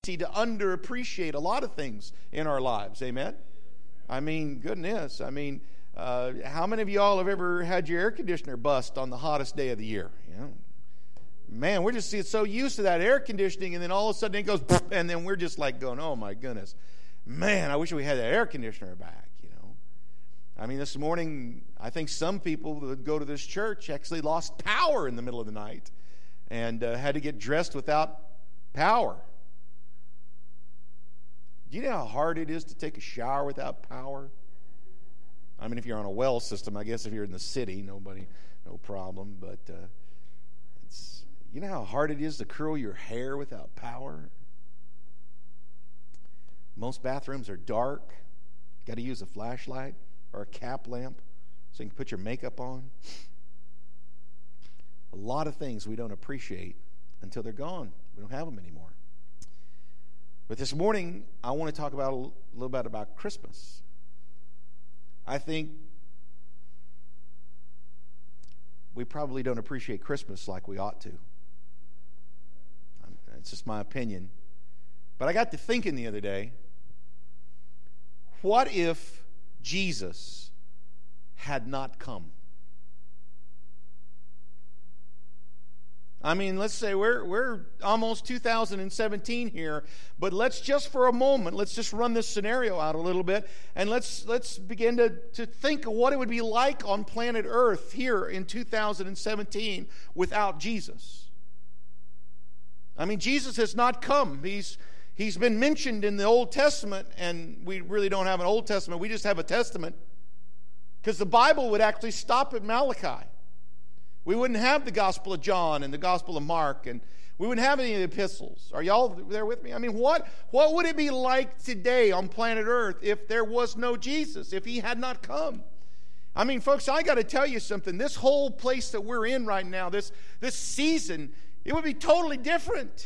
tendency to underappreciate a lot of things in our lives. Amen? I mean, goodness. I mean, how many of y'all have ever had your air conditioner bust on the hottest day of the year? You know, man, we're just so used to that air conditioning, and then all of a sudden it goes, and then we're just like going, oh my goodness. Man, I wish we had that air conditioner back. I mean, this morning, I think some people that go to this church actually lost power in the middle of the night and had to get dressed without power. Do you know how hard it is to take a shower without power? I mean, if you're on a well system, I guess if you're in the city, no problem. But you know how hard it is to curl your hair without power? Most bathrooms are dark. You got to use a flashlight or a cap lamp so you can put your makeup on. A lot of things we don't appreciate until they're gone. We don't have them anymore. But this morning, I want to talk about a little bit about Christmas. I think we probably don't appreciate Christmas like we ought to. It's just my opinion. But I got to thinking the other day, what if Jesus had not come? I mean, let's say we're almost 2017 here, but let's just for a moment, let's just run this scenario out a little bit, and let's begin to think of what it would be like on planet Earth here in 2017 without Jesus. I mean, Jesus has not come. He's been mentioned in the Old Testament, and we really don't have an Old Testament. We just have a Testament. Because the Bible would actually stop at Malachi. We wouldn't have the Gospel of John and the Gospel of Mark, and we wouldn't have any of the epistles. Are y'all there with me? I mean, what would it be like today on planet Earth if there was no Jesus, if he had not come? I mean, folks, I got to tell you something. This whole place that we're in right now, this season, it would be totally different.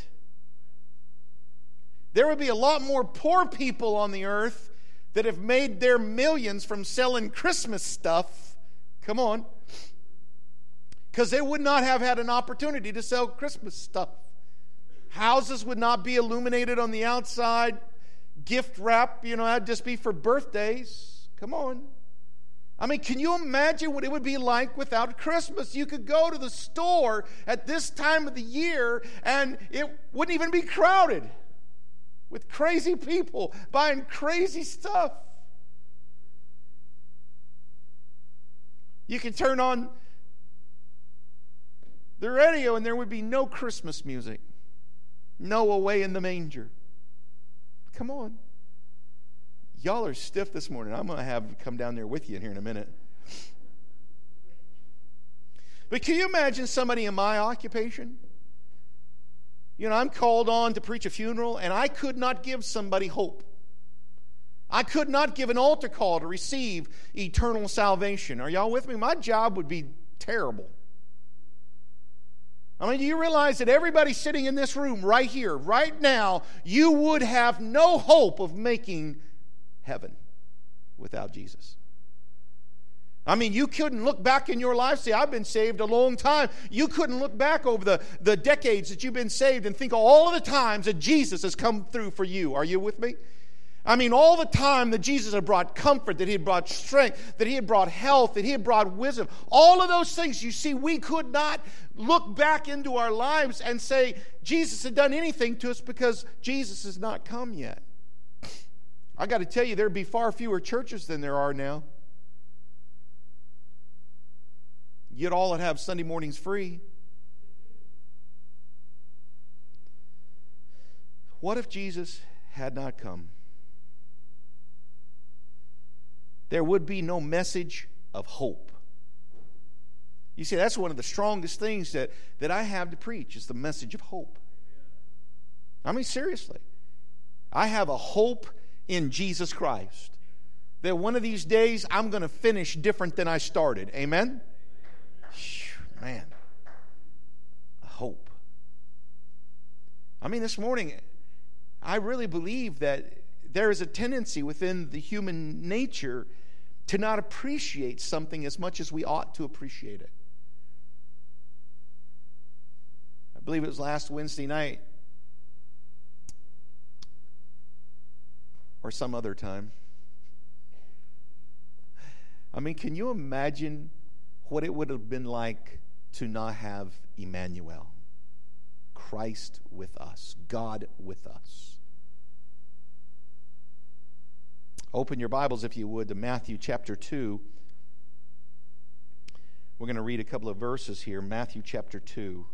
There would be a lot more poor people on the earth that have made their millions from selling Christmas stuff. Come on. Because they would not have had an opportunity to sell Christmas stuff. Houses would not be illuminated on the outside. Gift wrap, that'd just be for birthdays. Come on. I mean, can you imagine what it would be like without Christmas? You could go to the store at this time of the year and it wouldn't even be crowded with crazy people buying crazy stuff. You can turn on the radio and there would be no Christmas music. No Away in the Manger. Come on. Y'all are stiff this morning. I'm going to have come down there with you here in a minute. But can you imagine somebody in my occupation? I'm called on to preach a funeral, and I could not give somebody hope. I could not give an altar call to receive eternal salvation. Are y'all with me? My job would be terrible. I mean, do you realize that everybody sitting in this room right here, right now, you would have no hope of making heaven without Jesus? I mean, you couldn't look back in your life. See, I've been saved a long time. You couldn't look back over the decades that you've been saved and think of all of the times that Jesus has come through for you. Are you with me? I mean, all the time that Jesus had brought comfort, that he had brought strength, that he had brought health, that he had brought wisdom. All of those things, you see, we could not look back into our lives and say Jesus had done anything to us because Jesus has not come yet. I got to tell you, there'd be far fewer churches than there are now. You'd all have Sunday mornings free. What if Jesus had not come? There would be no message of hope. You see, that's one of the strongest things that I have to preach is the message of hope. I mean, seriously. I have a hope in Jesus Christ that one of these days I'm going to finish different than I started. Amen? Man, a hope. I mean, this morning, I really believe that there is a tendency within the human nature to not appreciate something as much as we ought to appreciate it. I believe it was last Wednesday night. or some other time. I mean, can you imagine what it would have been like to not have Emmanuel, Christ with us, God with us? Open your Bibles, if you would, to Matthew chapter 2. We're going to read a couple of verses here. Matthew chapter 2.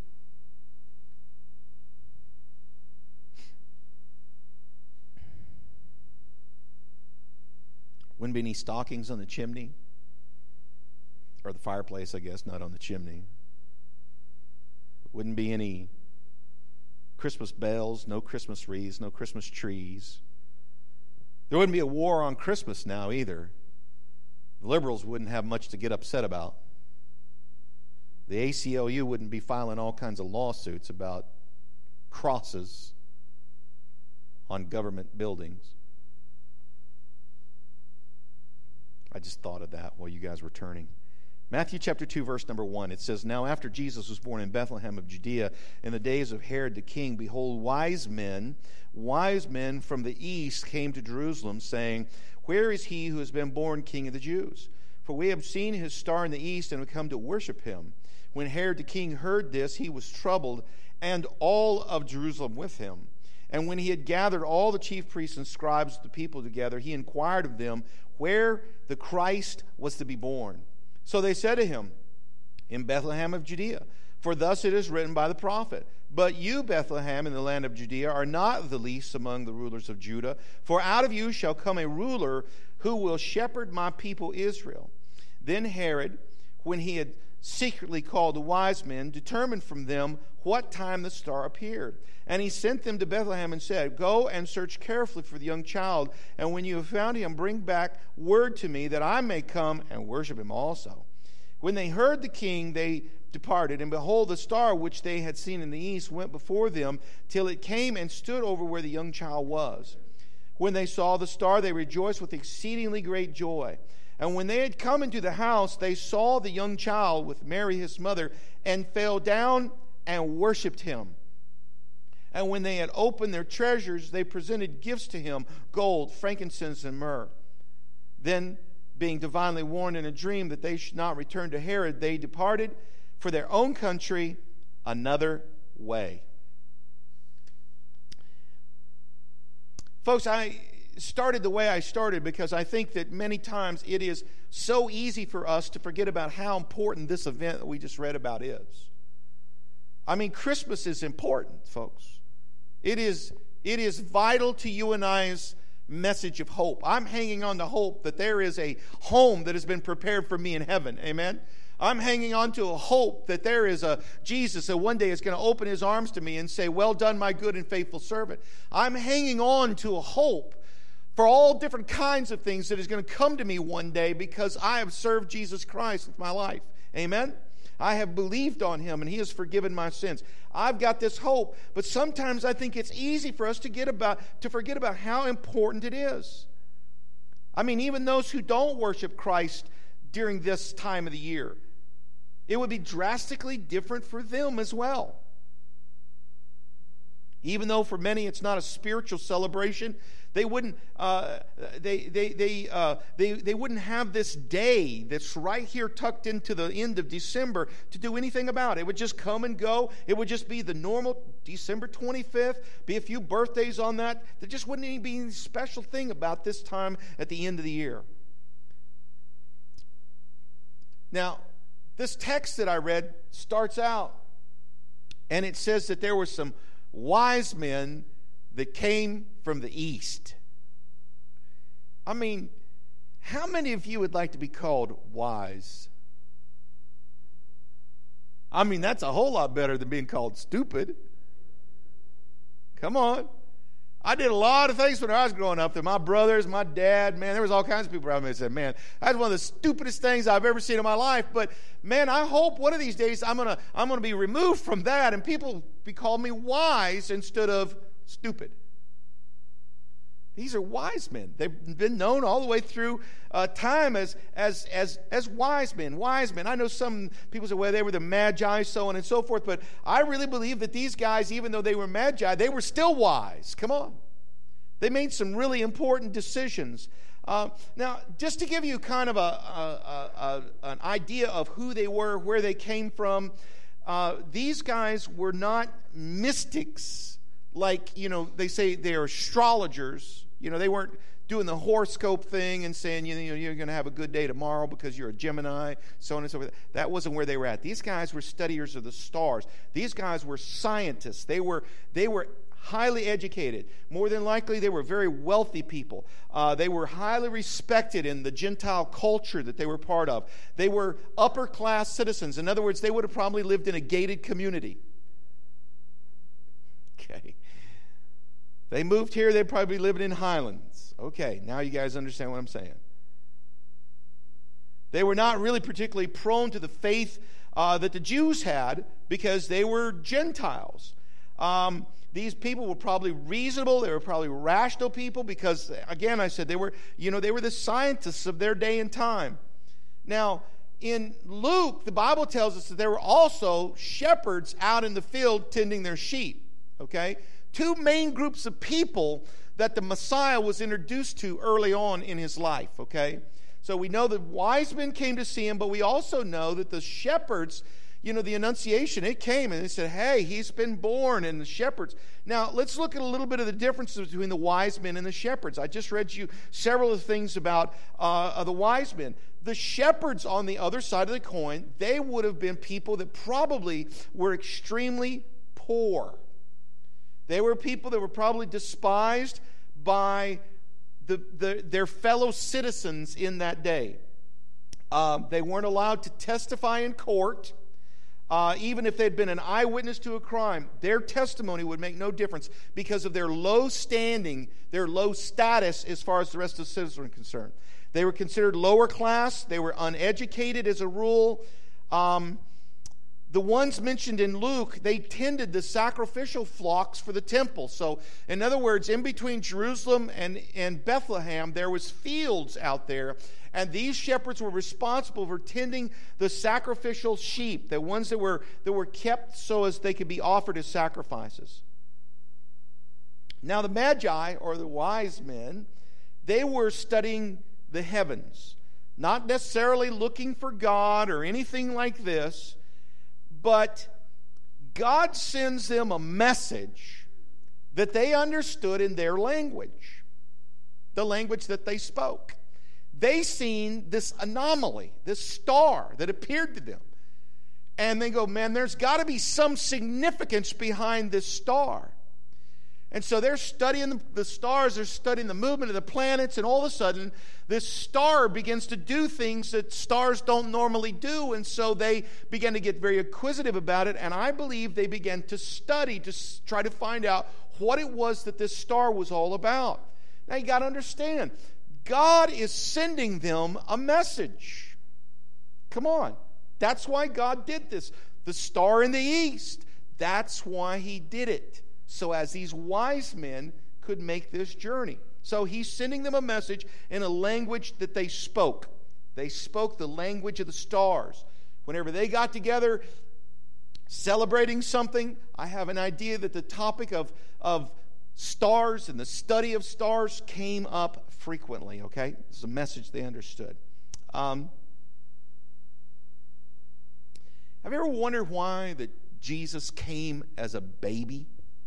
Wouldn't be any stockings on the chimney. Or the fireplace, I guess, not on the chimney. Wouldn't be any Christmas bells, no Christmas wreaths, no Christmas trees. There wouldn't be a war on Christmas now either. The liberals wouldn't have much to get upset about. The ACLU wouldn't be filing all kinds of lawsuits about crosses on government buildings. I just thought of that while you guys were turning. Matthew chapter 2, verse number 1, it says, "Now after Jesus was born in Bethlehem of Judea, in the days of Herod the king, behold, wise men from the east came to Jerusalem, saying, Where is he who has been born King of the Jews? For we have seen his star in the east and have come to worship him. When Herod the king heard this, he was troubled, and all of Jerusalem with him. And when he had gathered all the chief priests and scribes of the people together, he inquired of them where the Christ was to be born. So they said to him, In Bethlehem of Judea, for thus it is written by the prophet, But you, Bethlehem, in the land of Judea, are not the least among the rulers of Judah, for out of you shall come a ruler who will shepherd my people Israel. Then Herod, when he had secretly called the wise men, determined from them what time the star appeared. And he sent them to Bethlehem and said, Go and search carefully for the young child, and when you have found him, bring back word to me that I may come and worship him also. When they heard the king, they departed, and behold, the star which they had seen in the east went before them till it came and stood over where the young child was. When they saw the star, they rejoiced with exceedingly great joy. And when they had come into the house, they saw the young child with Mary his mother, and fell down and worshipped him. And when they had opened their treasures, they presented gifts to him, gold, frankincense, and myrrh. Then, being divinely warned in a dream that they should not return to Herod, they departed for their own country another way. Folks, I started the way I started because I think that many times it is so easy for us to forget about how important this event that we just read about is. I mean, Christmas is important, folks. It is vital to you and I's message of hope. I'm hanging on to hope that there is a home that has been prepared for me in heaven. Amen? I'm hanging on to a hope that there is a Jesus that one day is going to open his arms to me and say, Well done, my good and faithful servant. I'm hanging on to a hope for all different kinds of things that is going to come to me one day because I have served Jesus Christ with my life. Amen? I have believed on him and he has forgiven my sins. I've got this hope, but sometimes I think it's easy for us to forget about how important it is. I mean, even those who don't worship Christ during this time of the year, it would be drastically different for them as well. Even though for many it's not a spiritual celebration, they wouldn't they wouldn't have this day that's right here tucked into the end of December to do anything about it. It would just come and go. It would just be the normal December 25th, be a few birthdays on that. There just wouldn't even be any special thing about this time at the end of the year. Now, this text that I read starts out, and it says that there were some wise men that came from the east. I mean, how many of you would like to be called wise? I mean, that's a whole lot better than being called stupid. Come on. I did a lot of things when I was growing up that my brothers, my dad, man, there was all kinds of people around me that said, man, that's one of the stupidest things I've ever seen in my life. But, man, I hope one of these days I'm gonna be removed from that and people be calling me wise instead of stupid. These are wise men. They've been known all the way through time as wise men. Wise men. I know some people say, well, they were the magi, so on and so forth. But I really believe that these guys, even though they were magi, they were still wise. Come on. They made some really important decisions. Now, just to give you kind of an idea of who they were, where they came from, these guys were not mystics like, they say they're astrologers. They weren't doing the horoscope thing and saying, you're going to have a good day tomorrow because you're a Gemini, so on and so forth. That wasn't where they were at. These guys were studiers of the stars. These guys were scientists. They were highly educated. More than likely, they were very wealthy people. They were highly respected in the Gentile culture that they were part of. They were upper-class citizens. In other words, they would have probably lived in a gated community. Okay. They moved here, they'd probably be living in Highlands. Okay, now you guys understand what I'm saying. They were not really particularly prone to the faith that the Jews had because they were Gentiles. These people were probably reasonable. They were probably rational people because, again, I said they were the scientists of their day and time. Now, in Luke, the Bible tells us that there were also shepherds out in the field tending their sheep. Okay? Two main groups of people that the Messiah was introduced to early on in his life. Okay? So we know that wise men came to see him, but we also know that the shepherds, the Annunciation, it came and they said, hey, he's been born, and the shepherds. Now, let's look at a little bit of the differences between the wise men and the shepherds. I just read you several of the things about the wise men. The shepherds on the other side of the coin, they would have been people that probably were extremely poor. They were people that were probably despised by their fellow citizens in that day. They weren't allowed to testify in court. Even if they'd been an eyewitness to a crime, their testimony would make no difference because of their low standing, their low status as far as the rest of the citizens were concerned. They were considered lower class. They were uneducated as a rule. The ones mentioned in Luke, they tended the sacrificial flocks for the temple. So, in other words, in between Jerusalem and Bethlehem, there was fields out there, and these shepherds were responsible for tending the sacrificial sheep, the ones that were kept so as they could be offered as sacrifices. Now, the Magi, or the wise men, they were studying the heavens, not necessarily looking for God or anything like this. But God sends them a message that they understood in their language, the language that they spoke. They seen this anomaly, this star that appeared to them. And they go, man, there's got to be some significance behind this star. And so they're studying the stars, they're studying the movement of the planets, and all of a sudden, this star begins to do things that stars don't normally do, and so they began to get very inquisitive about it, and I believe they began to study to try to find out what it was that this star was all about. Now, you got to understand, God is sending them a message. Come on. That's why God did this. The star in the east, that's why he did it. So as these wise men could make this journey. So he's sending them a message in a language that they spoke. They spoke the language of the stars. Whenever they got together celebrating something, I have an idea that the topic of stars and the study of stars came up frequently, okay? It's a message they understood. Have you ever wondered why that Jesus came as a baby?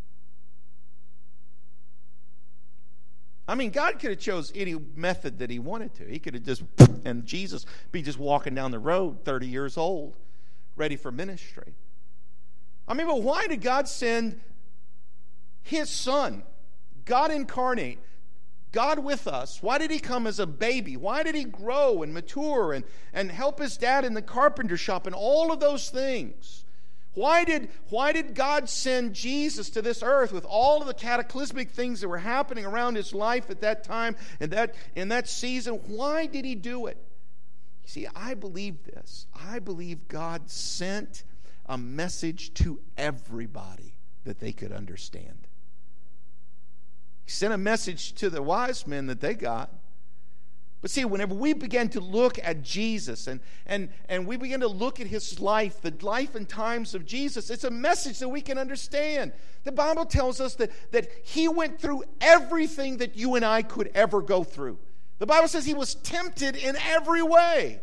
I mean, God could have chose any method that he wanted to. He could have just, and Jesus be just walking down the road, 30 years old, ready for ministry. I mean, but why did God send his son, God incarnate, God with us? Why did he come as a baby? Why did he grow and mature and help his dad in the carpenter shop and all of those things? Why did God send Jesus to this earth with all of the cataclysmic things that were happening around his life at that time and in that season? Why did he do it? You see, I believe this. I believe God sent a message to everybody that they could understand. He sent a message to the wise men that they got. But see, whenever we begin to look at Jesus and we begin to look at his life, the life and times of Jesus, it's a message that we can understand. The Bible tells us that he went through everything that you and I could ever go through. The Bible says he was tempted in every way.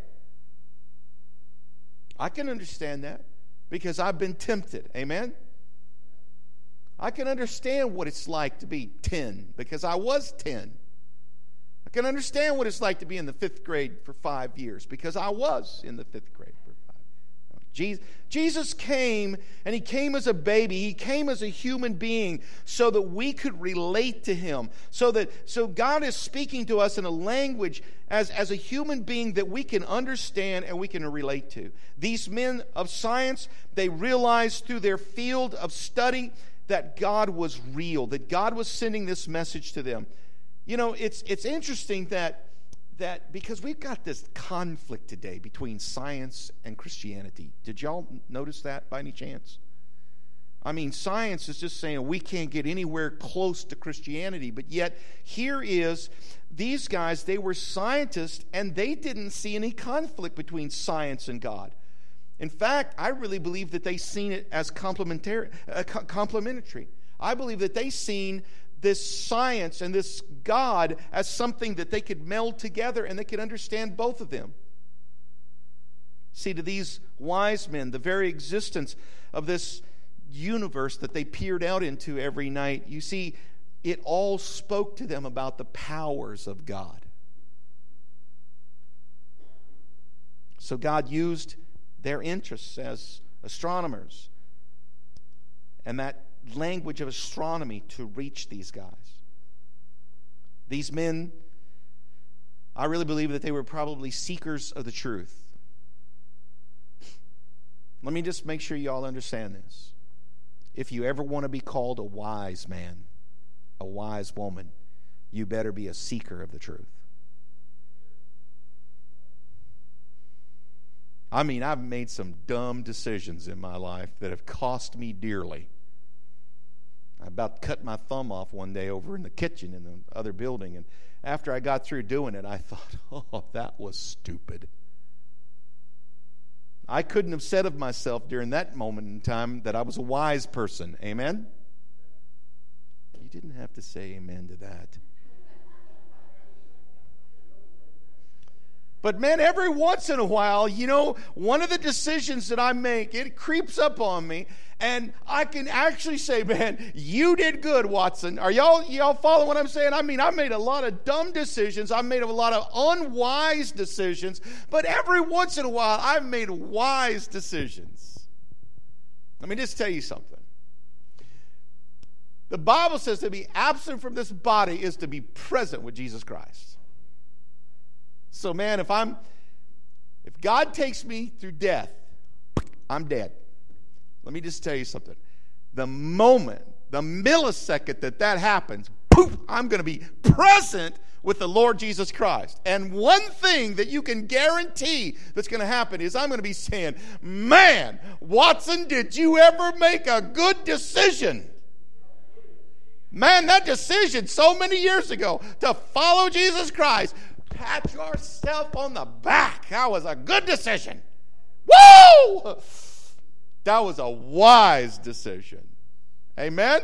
I can understand that because I've been tempted. Amen? I can understand what it's like to be 10 because I was 10. I can understand what it's like to be in the 5th grade for 5 years because I was in the 5th grade for 5. Jesus came, and he came as a baby. He came as a human being so that we could relate to him. So God is speaking to us in a language as a human being that we can understand and we can relate to. These men of science, they realized through their field of study that God was real, that God was sending this message to them. You know, it's interesting that because we've got this conflict today between science and Christianity. Did y'all notice that by any chance? I mean, science is just saying we can't get anywhere close to Christianity, but yet here is these guys, they were scientists, and they didn't see any conflict between science and God. In fact, I really believe that they seen it as complementary. I believe that they seen this science and this God as something that they could meld together and they could understand both of them. See, to these wise men, the very existence of this universe that they peered out into every night, you see, it all spoke to them about the powers of God. So God used their interests as astronomers and that language of astronomy to reach these guys. These men, I really believe that they were probably seekers of the truth. Let me just make sure you all understand this. If you ever want to be called a wise man, a wise woman, you better be a seeker of the truth. I mean, I've made some dumb decisions in my life that have cost me dearly. I about cut my thumb off one day over in the kitchen in the other building, and after I got through doing it, I thought, oh, that was stupid. I couldn't have said of myself during that moment in time that I was a wise person. Amen? You didn't have to say amen to that. But man, every once in a while, you know, one of the decisions that I make, it creeps up on me, and I can actually say, man, you did good, Watson. Are y'all following what I'm saying? I mean, I made a lot of dumb decisions. I made a lot of unwise decisions, but every once in a while, I've made wise decisions. Let me just tell you something. The Bible says to be absent from this body is to be present with Jesus Christ. So, man, if God takes me through death, I'm dead. Let me just tell you something. The moment, the millisecond that happens, poof, I'm going to be present with the Lord Jesus Christ. And one thing that you can guarantee that's going to happen is I'm going to be saying, man, Watson, did you ever make a good decision? Man, that decision so many years ago to follow Jesus Christ, pat yourself on the back. That was a good decision. Woo! That was a wise decision. Amen?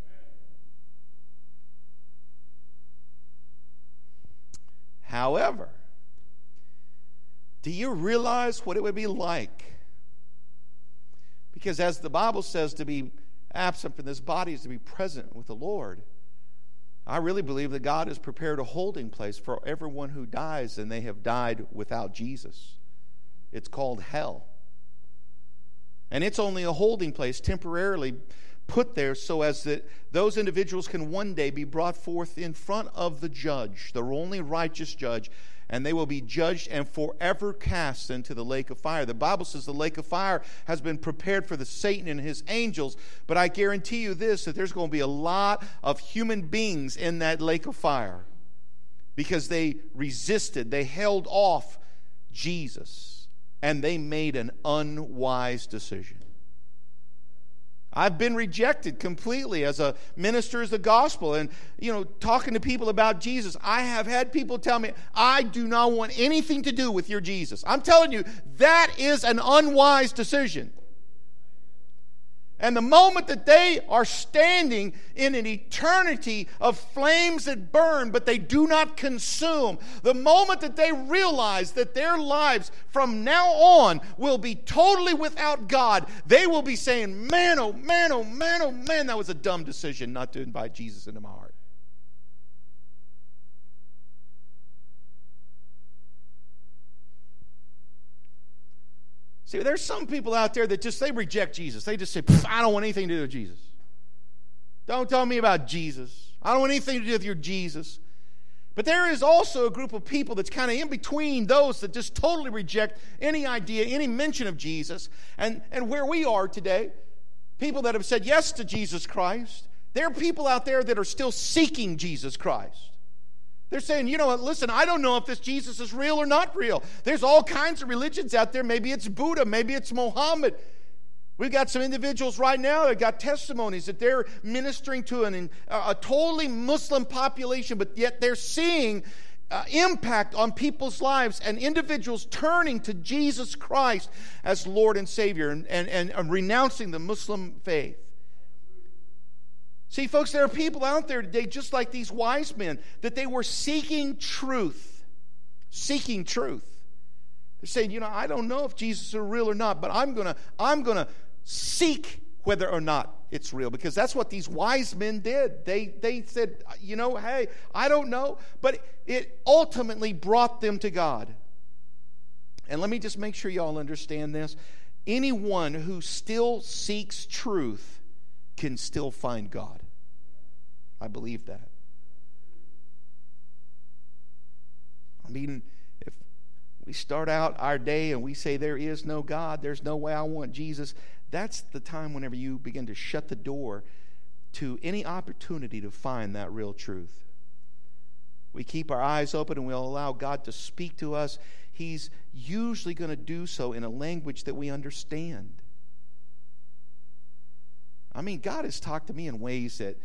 However, do you realize what it would be like? Because as the Bible says, to be absent from this body is to be present with the Lord. I really believe that God has prepared a holding place for everyone who dies and they have died without Jesus. It's called hell. And it's only a holding place temporarily put there so as that those individuals can one day be brought forth in front of the judge, the only righteous judge, and they will be judged and forever cast into the lake of fire. The Bible says the lake of fire has been prepared for the Satan and his angels, but I guarantee you this, that there's going to be a lot of human beings in that lake of fire because they resisted, they held off Jesus, and they made an unwise decision. I've been rejected completely as a minister of the gospel and, talking to people about Jesus. I have had people tell me, I do not want anything to do with your Jesus. I'm telling you, that is an unwise decision. And the moment that they are standing in an eternity of flames that burn, but they do not consume, the moment that they realize that their lives from now on will be totally without God, they will be saying, man, oh man, oh man, oh man, that was a dumb decision not to invite Jesus into my heart. See, there's some people out there that they reject Jesus. They just say, I don't want anything to do with Jesus. Don't tell me about Jesus. I don't want anything to do with your Jesus. But there is also a group of people that's kind of in between those that just totally reject any idea, any mention of Jesus. And where we are today, people that have said yes to Jesus Christ, there are people out there that are still seeking Jesus Christ. They're saying, listen, I don't know if this Jesus is real or not real. There's all kinds of religions out there. Maybe it's Buddha. Maybe it's Muhammad. We've got some individuals right now that got testimonies that they're ministering to a totally Muslim population, but yet they're seeing impact on people's lives and individuals turning to Jesus Christ as Lord and Savior and renouncing the Muslim faith. See, folks, there are people out there today, just like these wise men, that they were seeking truth. Seeking truth. They're saying, I don't know if Jesus is real or not, but I'm gonna seek whether or not it's real, because that's what these wise men did. They said, hey, I don't know, but it ultimately brought them to God. And let me just make sure y'all understand this. Anyone who still seeks truth can still find God. I believe that. I mean, if we start out our day and we say there is no God, there's no way I want Jesus, that's the time whenever you begin to shut the door to any opportunity to find that real truth. We keep our eyes open and we'll allow God to speak to us. He's usually going to do so in a language that we understand. I mean, God has talked to me in ways that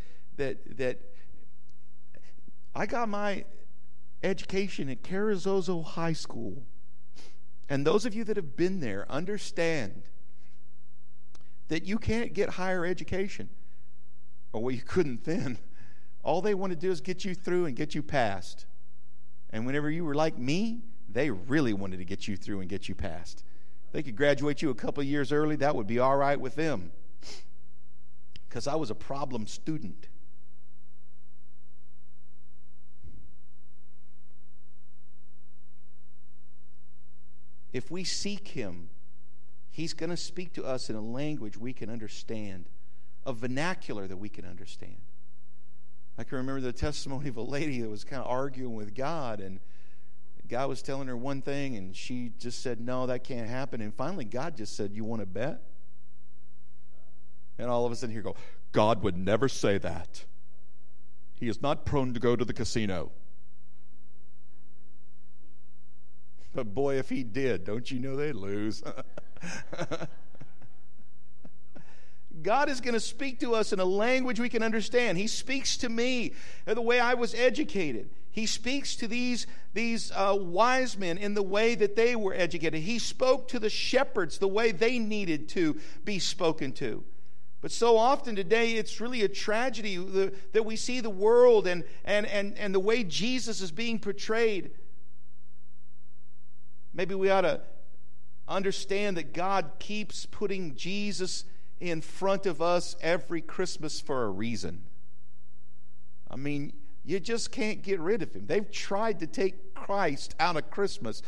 I got my education at Carrizozo High School. And those of you that have been there understand that you can't get higher education. Or well, you couldn't then. All they want to do is get you through and get you past. And whenever you were like me, they really wanted to get you through and get you past. They could graduate you a couple of years early, that would be all right with them. Because I was a problem student. If we seek Him, He's going to speak to us in a language we can understand, a vernacular that we can understand. I can remember the testimony of a lady that was kind of arguing with God, and God was telling her one thing, and she just said, no, that can't happen. And finally, God just said, you want to bet? And all of a sudden here go, God would never say that. He is not prone to go to the casino. But boy, if he did, don't you know they'd lose? God is going to speak to us in a language we can understand. He speaks to me the way I was educated. He speaks to these wise men in the way that they were educated. He spoke to the shepherds the way they needed to be spoken to. But so often today, it's really a tragedy that we see the world and the way Jesus is being portrayed. Maybe we ought to understand that God keeps putting Jesus in front of us every Christmas for a reason. I mean, you just can't get rid of Him. They've tried to take Christ out of Christmas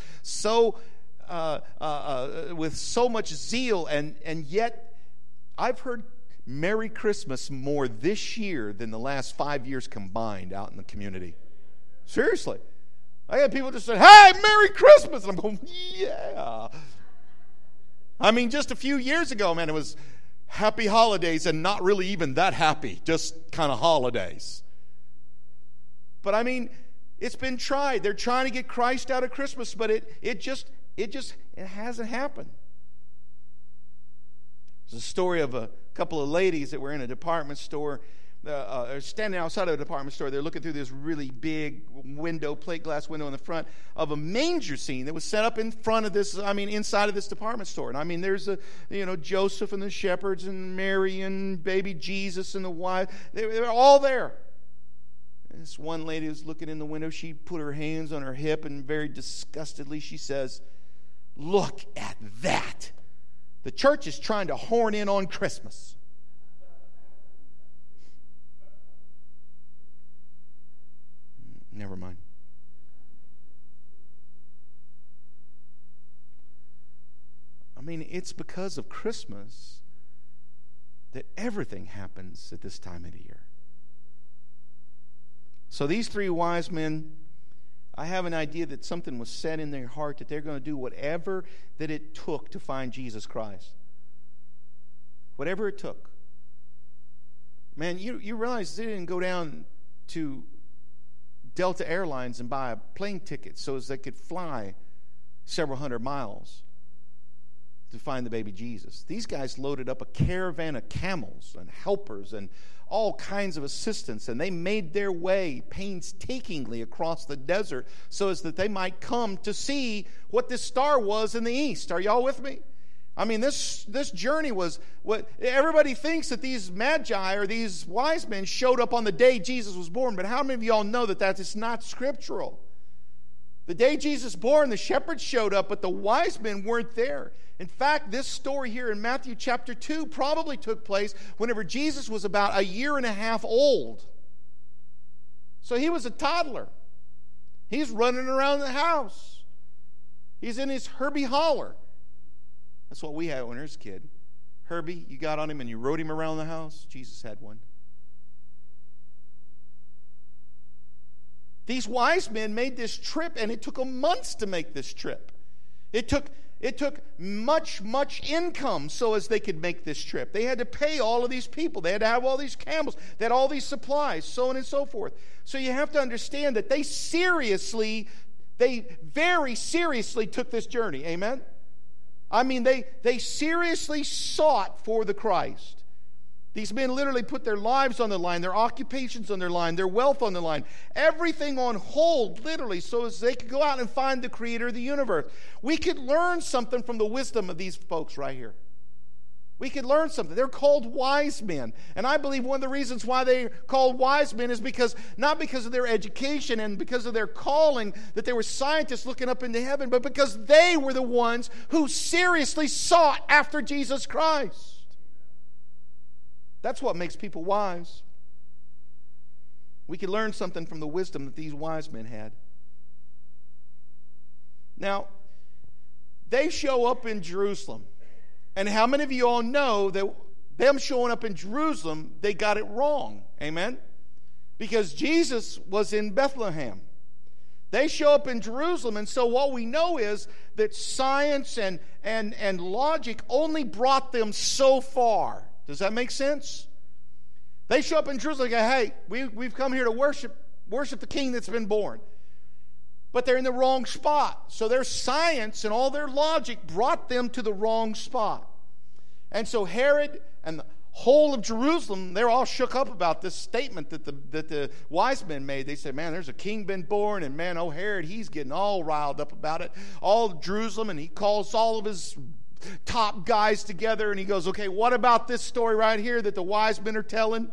with so much zeal, and yet I've heard Merry Christmas more this year than the last 5 years combined out in the community. Seriously. I had people just say, hey, Merry Christmas. And I'm going, yeah. I mean, just a few years ago, man, it was happy holidays and not really even that happy, just kind of holidays. But I mean, it's been tried. They're trying to get Christ out of Christmas, but it hasn't happened. There's a story of a couple of ladies that were in a department store, standing outside of a department store. They're looking through this really big window, plate glass window in the front of a manger scene that was set up in front of this, inside of this department store. And there's Joseph and the shepherds and Mary and baby Jesus and the wife. They're all there. And this one lady was looking in the window. She put her hands on her hip and very disgustedly she says, "Look at that. The church is trying to horn in on Christmas." Never mind. It's because of Christmas that everything happens at this time of the year. So these three wise men, I have an idea that something was set in their heart that they're going to do whatever that it took to find Jesus Christ. Whatever it took. Man, you realize they didn't go down to Delta Airlines and buy a plane ticket so as they could fly several hundred miles to find the baby Jesus. These guys loaded up a caravan of camels and helpers and all kinds of assistants, and they made their way painstakingly across the desert so as that they might come to see what this star was in the east. Are y'all with me? This journey was what everybody thinks, that these magi or these wise men showed up on the day Jesus was born. But how many of y'all know that is not scriptural? The day Jesus was born, the shepherds showed up, but the wise men weren't there. In fact, this story here in Matthew chapter 2 probably took place whenever Jesus was about a year and a half old. So he was a toddler. He's running around the house. He's in his Herbie Holler. That's what we had when I was a kid. Herbie, you got on him and you rode him around the house. Jesus had one. These wise men made this trip, and it took them months to make this trip. It took much income so as they could make this trip. They had to pay all of these people. They had to have all these camels. They had all these supplies, so on and so forth. So you have to understand that they very seriously took this journey. Amen? They seriously sought for the Christ. These men literally put their lives on the line, their occupations on their line, their wealth on the line, everything on hold, literally, so as they could go out and find the creator of the universe. We could learn something from the wisdom of these folks right here. We could learn something. They're called wise men. And I believe one of the reasons why they're called wise men is not because of their education and because of their calling, that they were scientists looking up into heaven, but because they were the ones who seriously sought after Jesus Christ. That's what makes people wise. We could learn something from the wisdom that these wise men had. Now, they show up in Jerusalem. And how many of you all know that them showing up in Jerusalem, they got it wrong? Amen? Because Jesus was in Bethlehem. They show up in Jerusalem, and so what we know is that science and logic only brought them so far. Does that make sense? They show up in Jerusalem and go, "Hey, we've come here to worship the King that's been born." But they're in the wrong spot. So their science and all their logic brought them to the wrong spot. And so Herod and the whole of Jerusalem, they're all shook up about this statement that the wise men made. They said, "Man, there's a king been born, and man, Herod, he's getting all riled up about it." All of Jerusalem, and he calls all of his top guys together, and he goes, "Okay, what about this story right here that the wise men are telling?"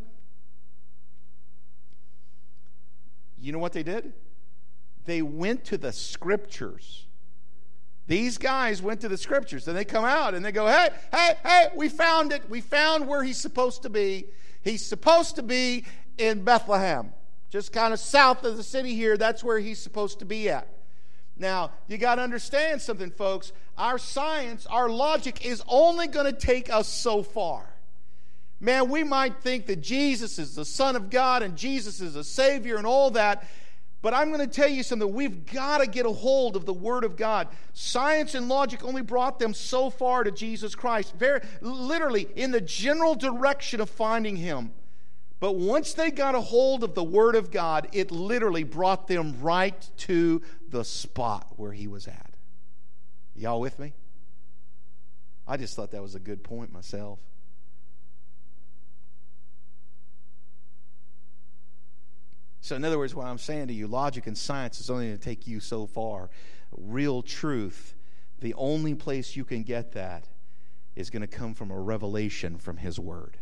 You know what they did? They went to the scriptures. These guys went to the scriptures, and they come out and they go, hey, we found it. We found where he's supposed to be. He's supposed to be in Bethlehem, just kind of south of the city here. That's where he's supposed to be at. Now, you got to understand something, folks. Our science, our logic is only going to take us so far. Man, we might think that Jesus is the Son of God and Jesus is a Savior and all that, but I'm going to tell you something. We've got to get a hold of the Word of God. Science and logic only brought them so far to Jesus Christ, very literally in the general direction of finding Him. But once they got a hold of the Word of God, it literally brought them right to the spot where He was at. Y'all with me? I just thought that was a good point myself. So in other words, what I'm saying to you, logic and science is only going to take you so far. Real truth, the only place you can get that is going to come from a revelation from His Word.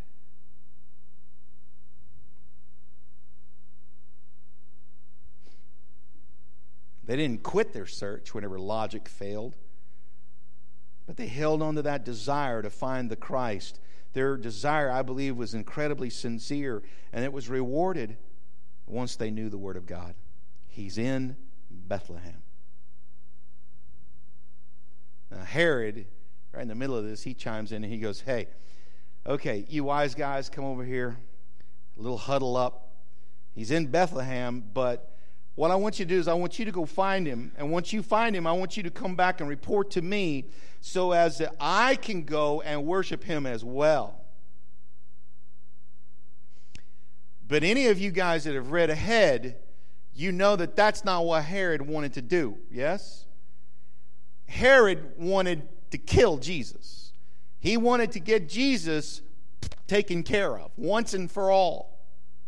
They didn't quit their search whenever logic failed, but they held on to that desire to find the Christ. Their desire, I believe, was incredibly sincere, and it was rewarded once they knew the Word of God. He's in Bethlehem. Now Herod, right in the middle of this, he chimes in and he goes, hey, okay, you wise guys, come over here. A little huddle up. He's in Bethlehem, but what I want you to do is I want you to go find him. And once you find him, I want you to come back and report to me so as that I can go and worship him as well. But any of you guys that have read ahead, you know that that's not what Herod wanted to do, yes? Herod wanted to kill Jesus. He wanted to get Jesus taken care of once and for all.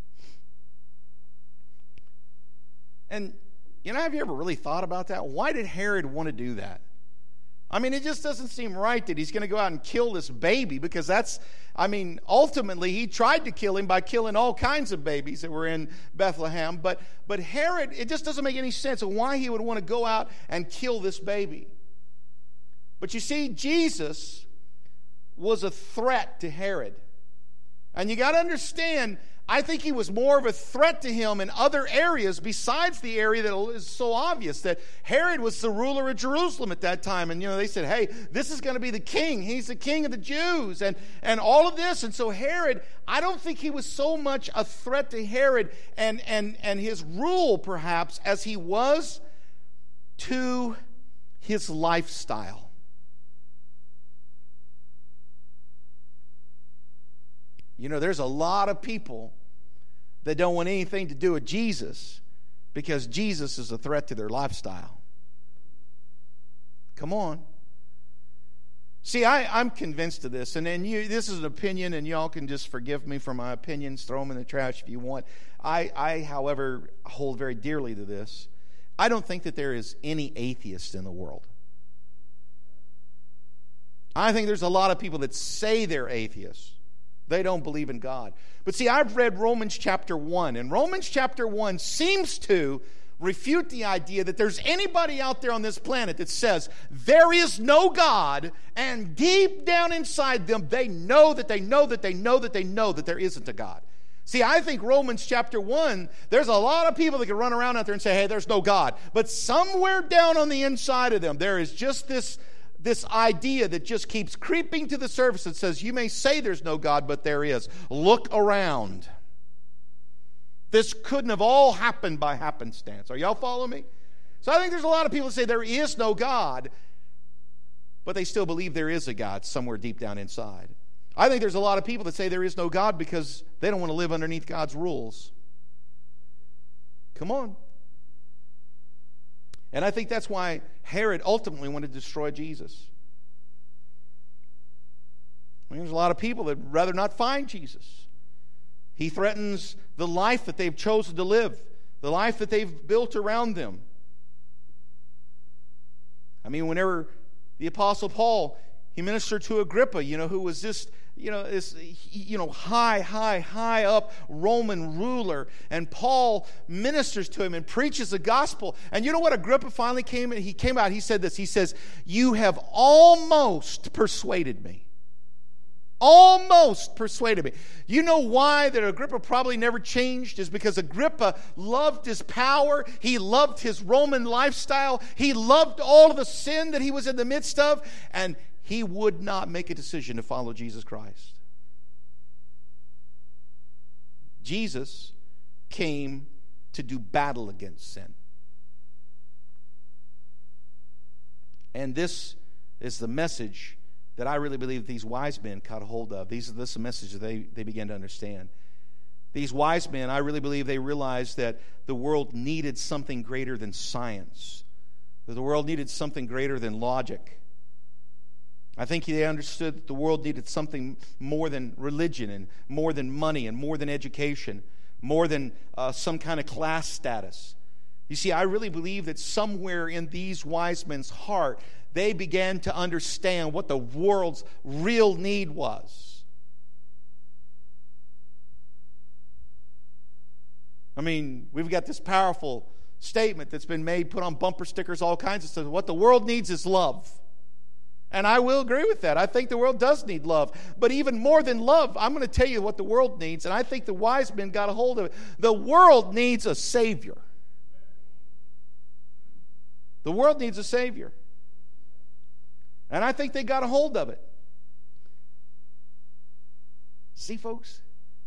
And, have you ever really thought about that? Why did Herod want to do that? I mean, it just doesn't seem right that he's going to go out and kill this baby, because ultimately he tried to kill him by killing all kinds of babies that were in Bethlehem. But Herod, it just doesn't make any sense of why he would want to go out and kill this baby. But you see, Jesus was a threat to Herod. And you got to understand, I think he was more of a threat to him in other areas besides the area that is so obvious, that Herod was the ruler of Jerusalem at that time. And, they said, hey, this is going to be the king. He's the king of the Jews and all of this. And so Herod, I don't think he was so much a threat to Herod and his rule, perhaps, as he was to his lifestyle. There's a lot of people that don't want anything to do with Jesus because Jesus is a threat to their lifestyle. Come on. See, I'm convinced of this, and then this is an opinion, and y'all can just forgive me for my opinions, throw them in the trash if you want. I, however, hold very dearly to this. I don't think that there is any atheist in the world. I think there's a lot of people that say they're atheists. They don't believe in God. But see, I've read Romans chapter 1, and Romans chapter 1 seems to refute the idea that there's anybody out there on this planet that says there is no God, and deep down inside them, they know that there isn't a God. See, I think Romans chapter 1, there's a lot of people that can run around out there and say, hey, there's no God. But somewhere down on the inside of them, there is just this idea that just keeps creeping to the surface that says, you may say there's no God, but there is. Look around. This couldn't have all happened by happenstance. Are y'all following me? So I think there's a lot of people that say there is no God, but they still believe there is a God somewhere deep down inside. I think there's a lot of people that say there is no God because they don't want to live underneath God's rules. Come on. And I think that's why Herod ultimately wanted to destroy Jesus. There's a lot of people that would rather not find Jesus. He threatens the life that they've chosen to live, the life that they've built around them. Whenever the Apostle Paul, he ministered to Agrippa, who was just, this, high up Roman ruler. And Paul ministers to him and preaches the gospel. And you know what? Agrippa finally came out. He said this. He says, you have almost persuaded me. Almost persuaded me. You know why that Agrippa probably never changed? Is because Agrippa loved his power. He loved his Roman lifestyle. He loved all of the sin that he was in the midst of. And he would not make a decision to follow Jesus Christ. Jesus came to do battle against sin. And this is the message that I really believe these wise men caught a hold of. This is the message that they began to understand. These wise men, I really believe they realized that the world needed something greater than science. That the world needed something greater than logic. I think they understood that the world needed something more than religion and more than money and more than education. more than some kind of class status. You see, I really believe that somewhere in these wise men's heart, they began to understand what the world's real need was. I mean, we've got this powerful statement that's been made, put on bumper stickers, all kinds of stuff. What the world needs is love. And I will agree with that. I think the world does need love. But even more than love, I'm going to tell you what the world needs, and I think the wise men got a hold of it. The world needs a Savior. The world needs a Savior. And I think they got a hold of it. See, folks?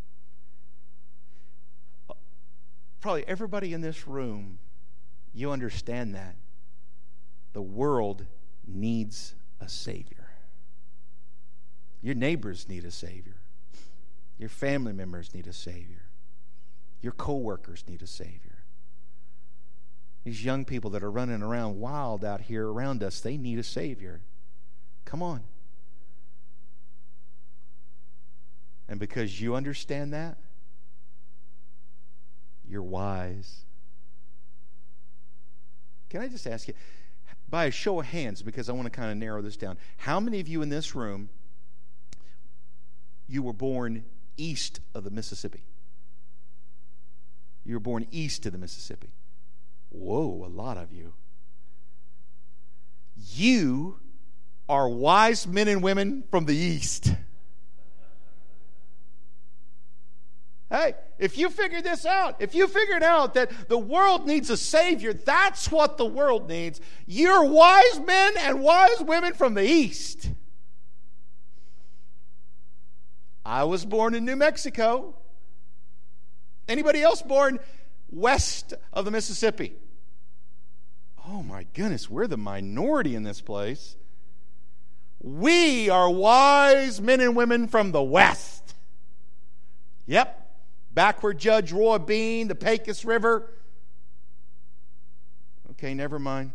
Probably everybody in this room, you understand that. The world needs a Savior. Your neighbors need a Savior. Your family members need a Savior. Your co-workers need a Savior. These young people that are running around wild out here around us, they need a Savior. Come on. And because you understand that, you're wise. Can I just ask you, by a show of hands, because I want to kind of narrow this down, how many of you in this room, you were born east of the Mississippi? You were born east of the Mississippi. Whoa, a lot of you. You are wise men and women from the east. Hey, if you figure this out, if you figured out that the world needs a Savior, that's what the world needs. You're wise men and wise women from the east. I was born in New Mexico. Anybody else born west of the Mississippi? Oh my goodness, we're the minority in this place. We are wise men and women from the west. Yep. Back where Judge Roy Bean, the Pecos River. Okay, never mind.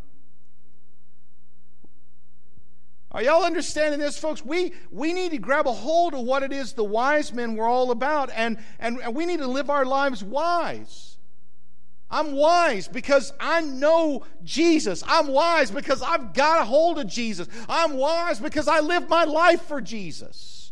Are y'all understanding this, folks? We need to grab a hold of what it is the wise men were all about, and we need to live our lives wise. I'm wise because I know Jesus. I'm wise because I've got a hold of Jesus. I'm wise because I live my life for Jesus.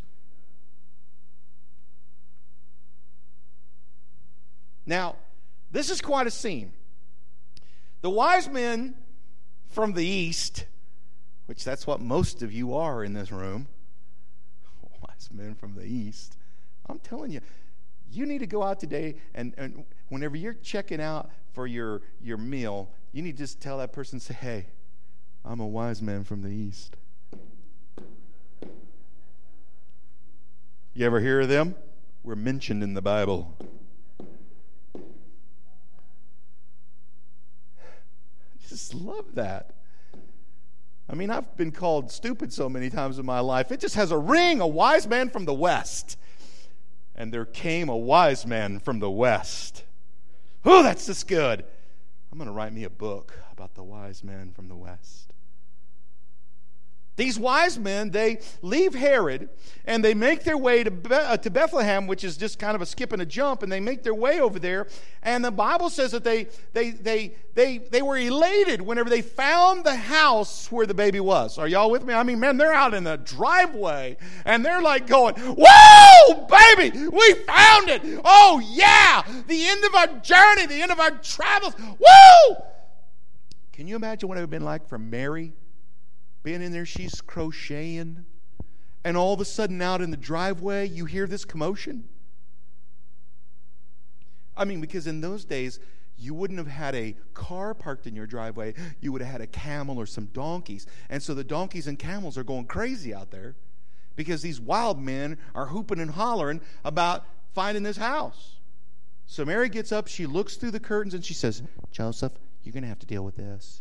Now, this is quite a scene. The wise men from the east, which that's what most of you are in this room, wise men from the east. I'm telling you, you need to go out today and whenever you're checking out for your meal, you need to just tell that person, say, hey, I'm a wise man from the east. You ever hear of them? We're mentioned in the Bible. I just love that. I mean, I've been called stupid so many times in my life. It just has a ring, a wise man from the west. And there came a wise man from the west. Oh, that's just good. I'm going to write me a book about the wise man from the west. These wise men, they leave Herod and they make their way to Bethlehem, which is just kind of a skip and a jump, and they make their way over there. And the Bible says that they were elated whenever they found the house where the baby was. Are y'all with me? I mean, man, they're out in the driveway and they're like going, whoa, baby, we found it. Oh, yeah, the end of our journey, the end of our travels. Woo! Can you imagine what it would have been like for Mary? Being in there, she's crocheting, and all of a sudden out in the driveway, you hear this commotion. I mean, because in those days, you wouldn't have had a car parked in your driveway. You would have had a camel or some donkeys. And so the donkeys and camels are going crazy out there because these wild men are hooping and hollering about finding this house. So Mary gets up, she looks through the curtains, and she says, Joseph, you're going to have to deal with this.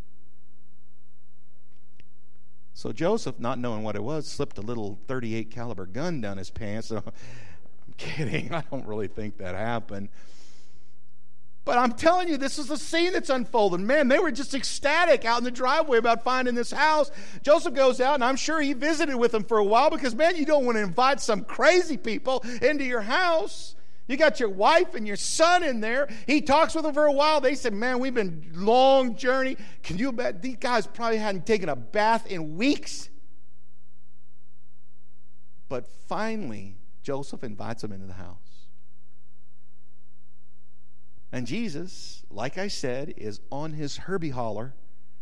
So Joseph, not knowing what it was, slipped a little .38 caliber gun down his pants. So, I'm kidding. I don't really think that happened. But I'm telling you, this is the scene that's unfolding. Man, they were just ecstatic out in the driveway about finding this house. Joseph goes out, and I'm sure he visited with them for a while because, man, you don't want to invite some crazy people into your house. You got your wife and your son in there. He talks with them for a while. They said, man, we've been long journey. Can you bet? These guys probably hadn't taken a bath in weeks. But finally, Joseph invites them into the house. And Jesus, like I said, is on his Herbie Holler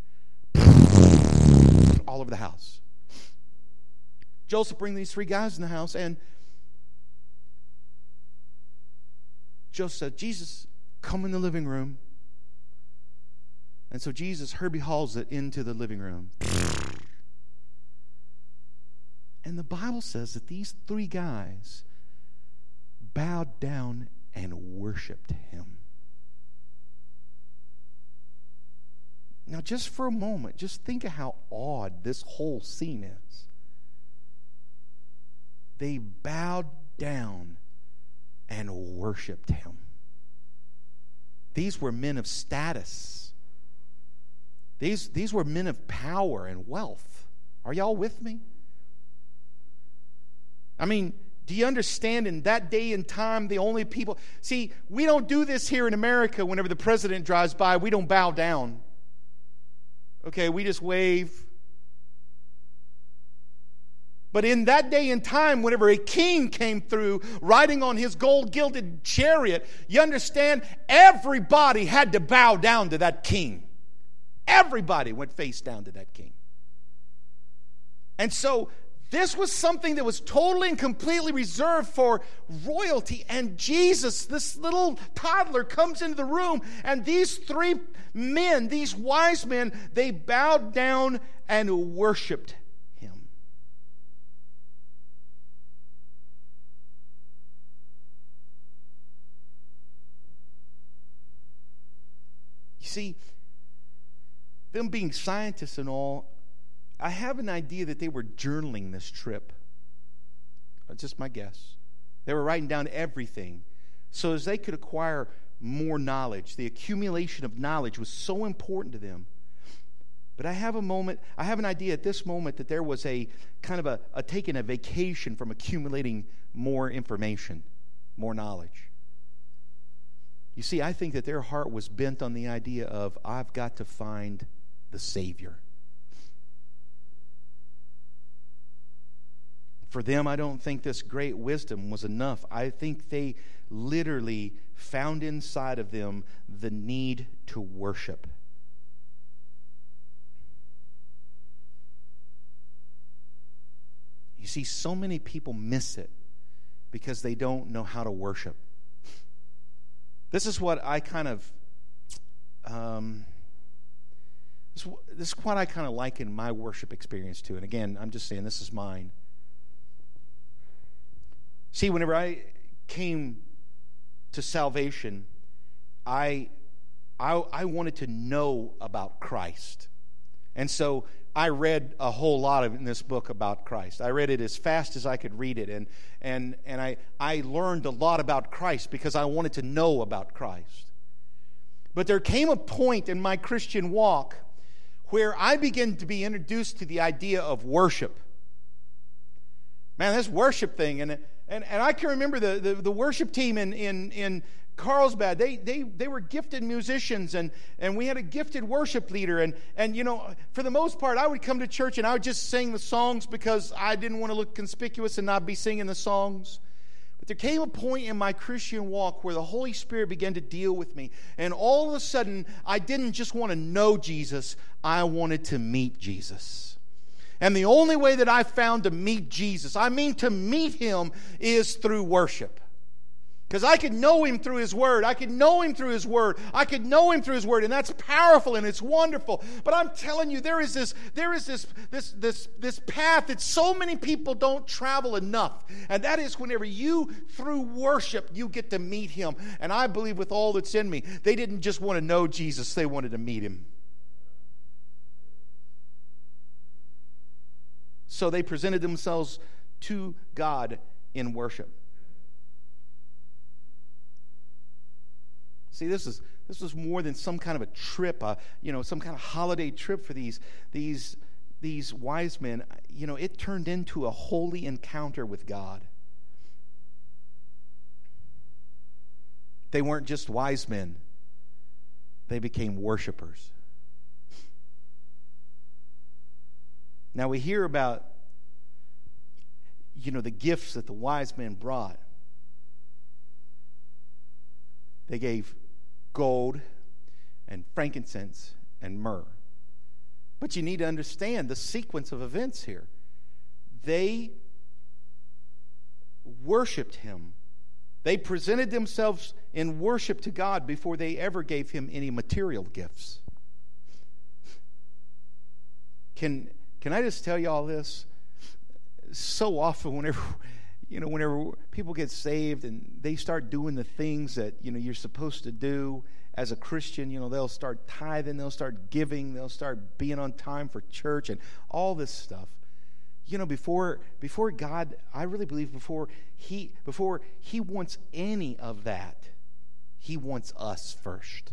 all over the house. Joseph brings these three guys in the house, and Joseph said, Jesus, come in the living room. And so Jesus Herbie hauls it into the living room. And the Bible says that these three guys bowed down and worshiped him. Now, just for a moment, just think of how odd this whole scene is. They bowed down and worshiped him. These were men of status. These were men of power and wealth. Are y'all with me? I mean, do you understand in that day and time, the only people... See, we don't do this here in America. Whenever the president drives by, we don't bow down. Okay, we just wave. But in that day and time, whenever a king came through riding on his gold-gilded chariot, you understand, everybody had to bow down to that king. Everybody went face down to that king. And so this was something that was totally and completely reserved for royalty. And Jesus, this little toddler, comes into the room, and these three men, these wise men, they bowed down and worshiped him. You see, them being scientists and all, I have an idea that they were journaling this trip. That's just my guess. They were writing down everything so as they could acquire more knowledge. The accumulation of knowledge was so important to them. But I have an idea at this moment that there was a kind of a taking a vacation from accumulating more information, more knowledge. You see, I think that their heart was bent on the idea of, I've got to find the Savior. For them, I don't think this great wisdom was enough. I think they literally found inside of them the need to worship. You see, so many people miss it because they don't know how to worship. This is what I kind of, this is what I kind of liken my worship experience to. And again, I'm just saying this is mine. See, whenever I came to salvation, I wanted to know about Christ. And so I read a whole lot in this book about Christ. I read it as fast as I could read it. And I learned a lot about Christ because I wanted to know about Christ. But there came a point in my Christian walk where I began to be introduced to the idea of worship. Man, this worship thing, and I can remember the worship team in Carlsbad. They were gifted musicians, and we had a gifted worship leader. And you know, for the most part, I would come to church and I would just sing the songs because I didn't want to look conspicuous and not be singing the songs. But there came a point in my Christian walk where the Holy Spirit began to deal with me. And all of a sudden, I didn't just want to know Jesus, I wanted to meet Jesus. And the only way that I found to meet Jesus, I mean to meet him, is through worship. Because I could know him through his word. I could know him through his word. I could know him through his word. And that's powerful and it's wonderful. But I'm telling you, there is this path that so many people don't travel enough. And that is whenever you, through worship, you get to meet him. And I believe with all that's in me, they didn't just want to know Jesus, they wanted to meet him. So they presented themselves to God in worship. See, this was more than some kind of a trip, some kind of holiday trip for these wise men. You know, it turned into a holy encounter with God. they weren't just wise men. They became worshipers. Now we hear about, the gifts that the wise men brought. They gave gold and frankincense and myrrh. But you need to understand the sequence of events here. They worshiped him. They presented themselves in worship to God before they ever gave him any material gifts. Can I just tell you all this? So often whenever people get saved and they start doing the things that you're supposed to do as a Christian, they'll start tithing, they'll start giving, they'll start being on time for church and all this stuff. Before God, I really believe before he wants any of that, he wants us first.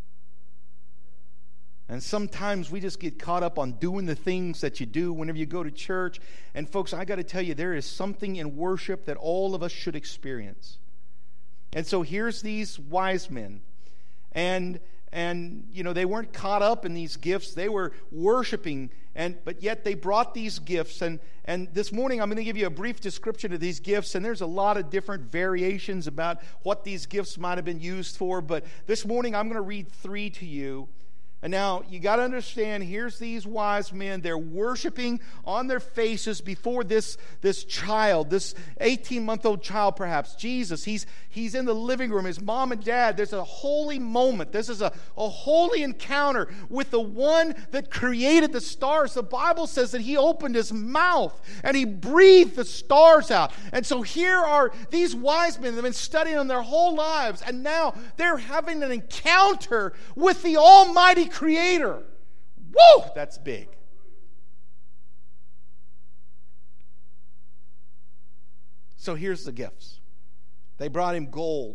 And sometimes we just get caught up on doing the things that you do whenever you go to church. And folks, I got to tell you, there is something in worship that all of us should experience. And so here's these wise men. And they weren't caught up in these gifts. They were worshiping, but yet they brought these gifts. And this morning I'm going to give you a brief description of these gifts. And there's a lot of different variations about what these gifts might have been used for. But this morning I'm going to read 3 to you. And now, you got to understand, here's these wise men. They're worshiping on their faces before this child, this 18-month-old child perhaps, Jesus. He's in the living room, his mom and dad. There's a holy moment. This is a holy encounter with the one that created the stars. The Bible says that he opened his mouth and he breathed the stars out. And so here are these wise men that have been studying them their whole lives, and now they're having an encounter with the Almighty Creator. Woo! That's big. So here's the gifts. They brought him gold.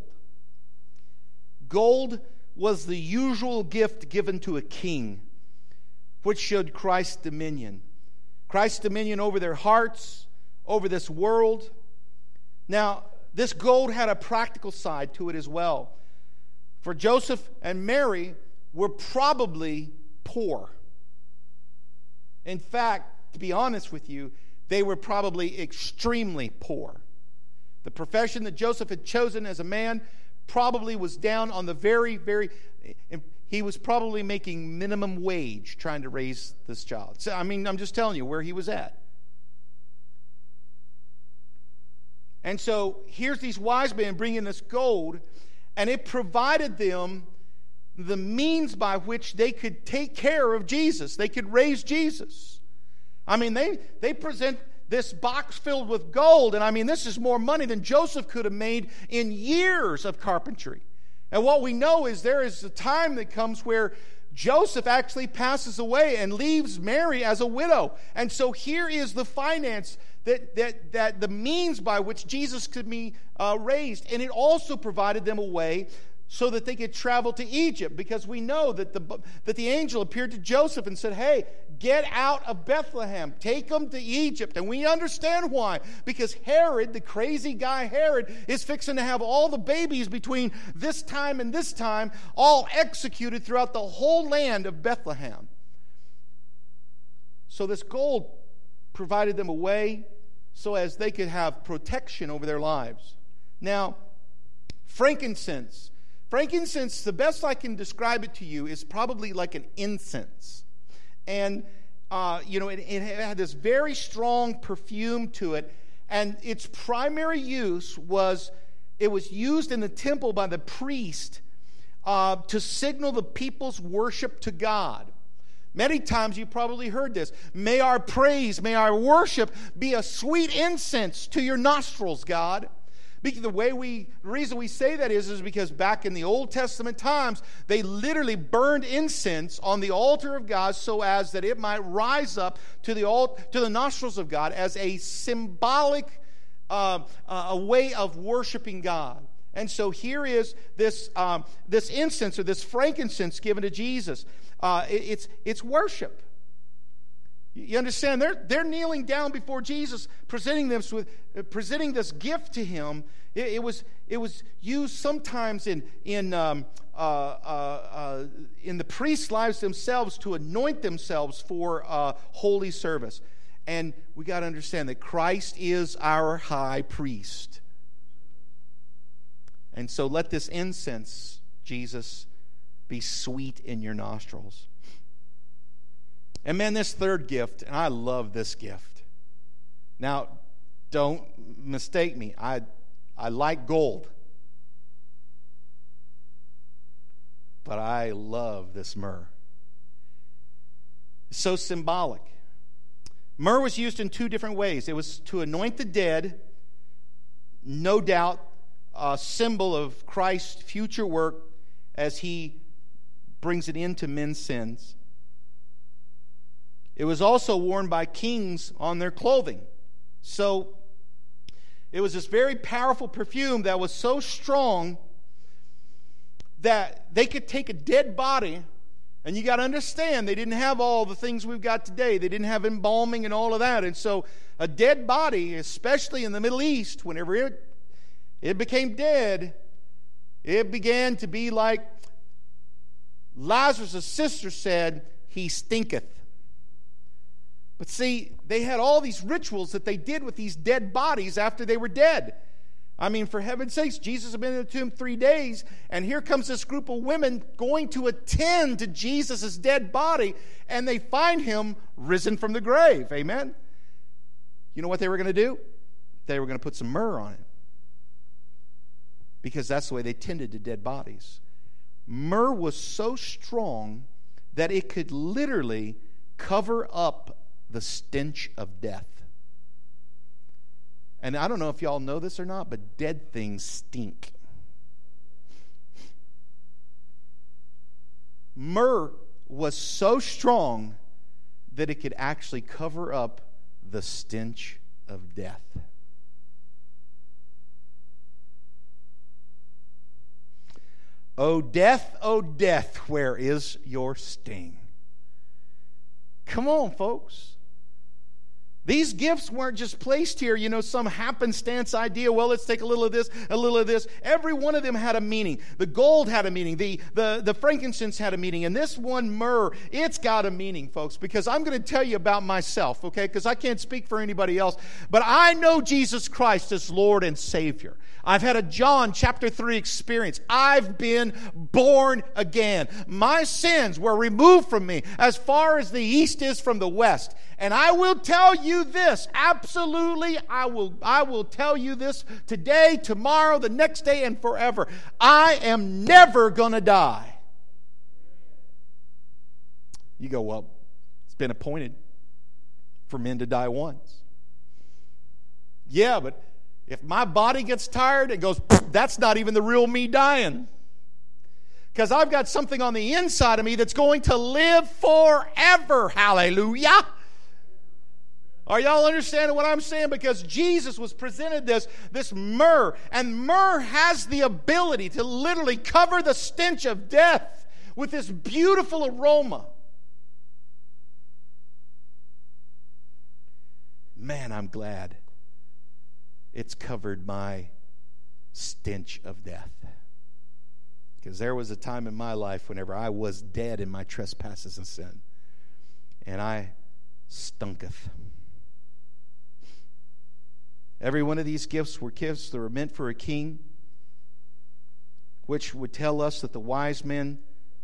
Gold was the usual gift given to a king, which showed Christ's dominion. Christ's dominion over their hearts, over this world. Now, this gold had a practical side to it as well. For Joseph and Mary were probably poor. In fact, to be honest with you, they were probably extremely poor. The profession that Joseph had chosen as a man probably was down on the he was probably making minimum wage trying to raise this child. So, I'm just telling you where he was at. And so here's these wise men bringing this gold, and it provided them the means by which they could take care of Jesus. They could raise Jesus. They present this box filled with gold, and this is more money than Joseph could have made in years of carpentry. And what we know is there is a time that comes where Joseph actually passes away and leaves Mary as a widow. And so here is the finance that the means by which Jesus could be raised. And it also provided them a way so that they could travel to Egypt, because we know that the angel appeared to Joseph and said, hey, get out of Bethlehem, take them to Egypt. And we understand why, because Herod, the crazy guy Herod, is fixing to have all the babies between this time and this time all executed throughout the whole land of Bethlehem. So this gold provided them a way so as they could have protection over their lives. Now, frankincense, the best I can describe it to you, is probably like an incense. And, it had this very strong perfume to it. And its primary use was, it was used in the temple by the priest to signal the people's worship to God. Many times you probably heard this. May our praise, may our worship be a sweet incense to your nostrils, God. The reason we say that is because back in the Old Testament times, they literally burned incense on the altar of God so as that it might rise up to the nostrils of God as a symbolic a way of worshiping God. And so here is this incense, or this frankincense given to Jesus. It's worship. You understand? They're kneeling down before Jesus, presenting this gift to him. It was used sometimes in the priests' lives themselves to anoint themselves for holy service. And we got to understand that Christ is our high priest. And so let this incense, Jesus, be sweet in your nostrils. And man, this third gift, and I love this gift. Now, don't mistake me. I like gold. But I love this myrrh. It's so symbolic. Myrrh was used in two different ways. It was to anoint the dead, no doubt a symbol of Christ's future work as he brings it into men's sins. It was also worn by kings on their clothing. So it was this very powerful perfume that was so strong that they could take a dead body, and you got to understand, they didn't have all the things we've got today. They didn't have embalming and all of that. And so a dead body, especially in the Middle East, whenever it became dead, it began to be like Lazarus' sister said, "He stinketh." But see, they had all these rituals that they did with these dead bodies after they were dead. I mean, for heaven's sakes, Jesus had been in the tomb 3 days, and here comes this group of women going to attend to Jesus' dead body, and they find him risen from the grave. Amen? You know what they were going to do? They were going to put some myrrh on it. Because that's the way they tended to dead bodies. Myrrh was so strong that it could literally cover up the stench of death. And I don't know if y'all know this or not, but dead things stink. Myrrh was so strong that it could actually cover up the stench of death. O death, where is your sting? Come on, folks. These gifts weren't just placed here, some happenstance idea. Well, let's take a little of this, a little of this. Every one of them had a meaning. The gold had a meaning. The frankincense had a meaning. And this one, myrrh, it's got a meaning, folks, because I'm going to tell you about myself, okay? Because I can't speak for anybody else. But I know Jesus Christ as Lord and Savior. I've had a John chapter 3 experience. I've been born again. My sins were removed from me as far as the east is from the west. And I will tell you this, absolutely, I will tell you this today, tomorrow, the next day, and forever. I am never going to die. You go, well, it's been appointed for men to die once. Yeah, but if my body gets tired, it goes, that's not even the real me dying. Because I've got something on the inside of me that's going to live forever. Hallelujah. Are y'all understanding what I'm saying? Because Jesus was presented this myrrh, and myrrh has the ability to literally cover the stench of death with this beautiful aroma. Man, I'm glad it's covered my stench of death. Because there was a time in my life whenever I was dead in my trespasses and sin, and I stunketh. Every one of these gifts were gifts that were meant for a king, which would tell us that the wise men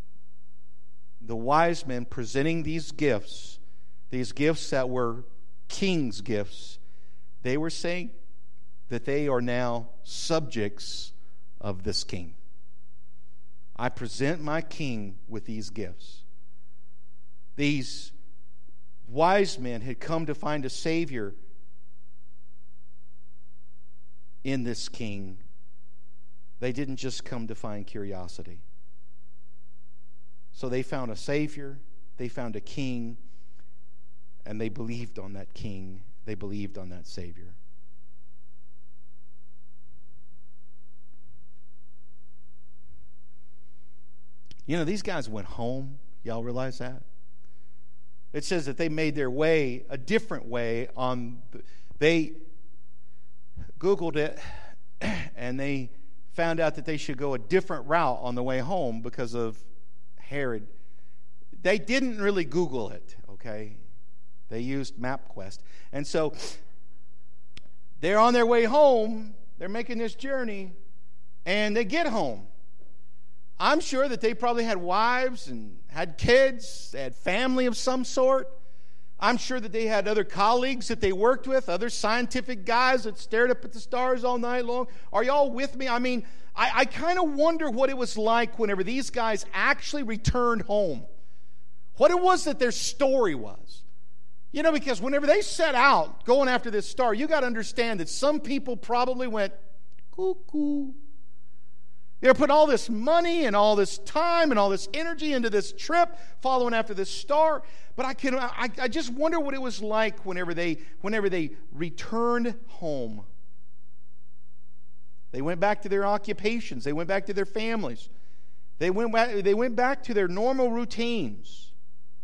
presenting these gifts that were king's gifts, they were saying that they are now subjects of this king. I present my king with these gifts. These wise men had come to find a Savior in this king. They didn't just come to find curiosity. So they found a Savior, they found a king, and they believed on that king. They believed on that Savior. These guys went home. Y'all realize that? It says that they made their way a different way they Googled it, and they found out that they should go a different route on the way home because of Herod. They didn't really Google it, okay? They used MapQuest. And so they're on their way home. They're making this journey, and they get home. I'm sure that they probably had wives and had kids. They had family of some sort. I'm sure that they had other colleagues that they worked with, other scientific guys that stared up at the stars all night long. Are y'all with me? I mean, I kind of wonder what it was like whenever these guys actually returned home. What it was that their story was. You know, because whenever they set out going after this star, you got to understand that some people probably went, cuckoo. They're putting all this money and all this time and all this energy into this trip, following after this star. But I just wonder what it was like whenever they returned home. They went back to their occupations. They went back to their families. They went back to their normal routines.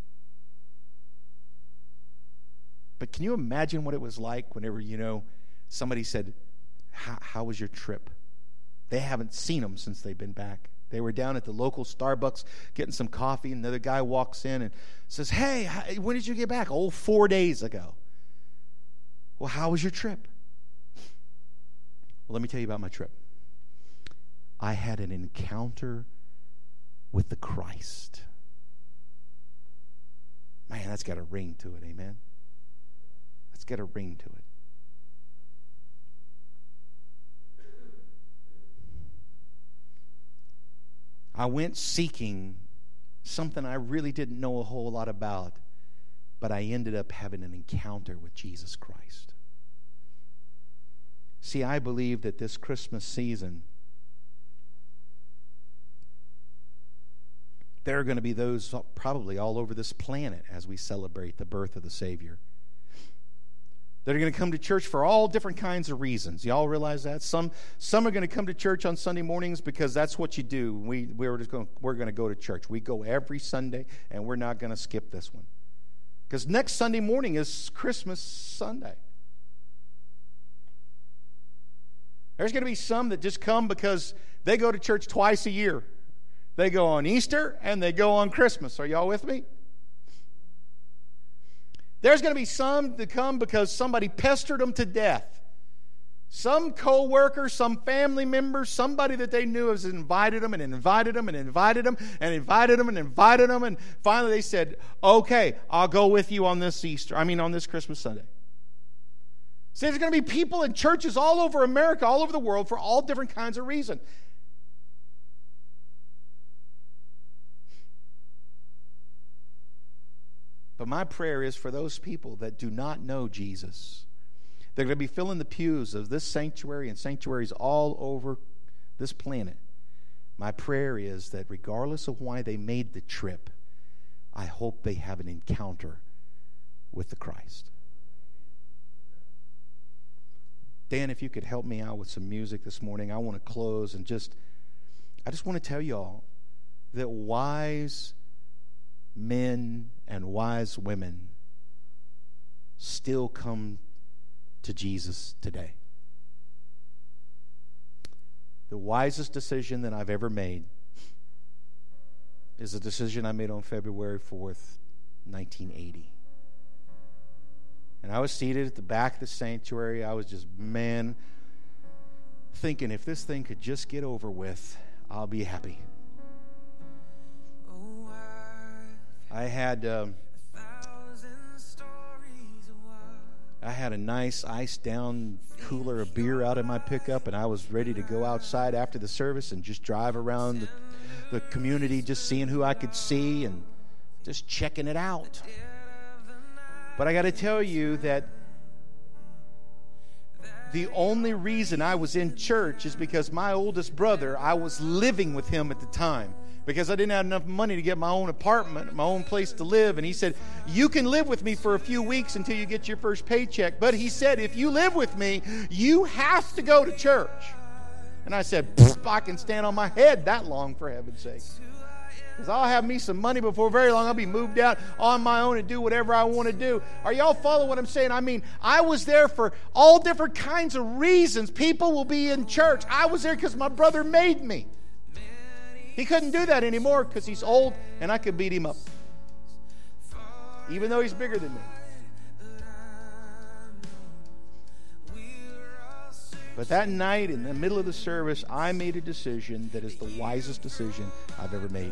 But can you imagine what it was like whenever, somebody said, how was your trip? They haven't seen them since they've been back. They were down at the local Starbucks getting some coffee, and another guy walks in and says, hey, when did you get back? 4 days ago. Well, how was your trip? Well, let me tell you about my trip. I had an encounter with the Christ. Man, that's got a ring to it, amen? That's got a ring to it. I went seeking something I really didn't know a whole lot about, but I ended up having an encounter with Jesus Christ. See, I believe that this Christmas season, there are going to be those probably all over this planet as we celebrate the birth of the Savior. They're going to come to church for all different kinds of reasons. Y'all realize that? Some are going to come to church on Sunday mornings because that's what you do. We're going to go to church. We go every Sunday, and we're not going to skip this one. Because next Sunday morning is Christmas Sunday. There's going to be some that just come because they go to church twice a year. They go on Easter, and they go on Christmas. Are y'all with me? There's going to be some that come because somebody pestered them to death. Some co-worker, some family member, somebody that they knew has invited them and invited them and invited them and invited them and invited them. And finally they said, okay, I'll go with you on this on this Christmas Sunday. So there's going to be people in churches all over America, all over the world for all different kinds of reasons. But my prayer is for those people that do not know Jesus. They're going to be filling the pews of this sanctuary and sanctuaries all over this planet. My prayer is that regardless of why they made the trip, I hope they have an encounter with the Christ. Dan, if you could help me out with some music this morning, I want to close and I just want to tell y'all that wise men and wise women still come to Jesus today. The wisest decision that I've ever made is a decision I made on February 4th, 1980. And I was seated at the back of the sanctuary. I was just, thinking if this thing could just get over with, I'll be happy. I had a nice iced down cooler of beer out in my pickup, and I was ready to go outside after the service and just drive around the community, just seeing who I could see and just checking it out. But I got to tell you that the only reason I was in church is because my oldest brother, I was living with him at the time. Because I didn't have enough money to get my own apartment, my own place to live. And he said, you can live with me for a few weeks until you get your first paycheck. But he said, if you live with me, you have to go to church. And I said, I can stand on my head that long, for heaven's sake. Because I'll have me some money before very long. I'll be moved out on my own and do whatever I want to do. Are y'all following what I'm saying? I mean, I was there for all different kinds of reasons. People will be in church. I was there because my brother made me. He couldn't do that anymore because he's old and I could beat him up. Even though he's bigger than me. But that night, in the middle of the service, I made a decision that is the wisest decision I've ever made.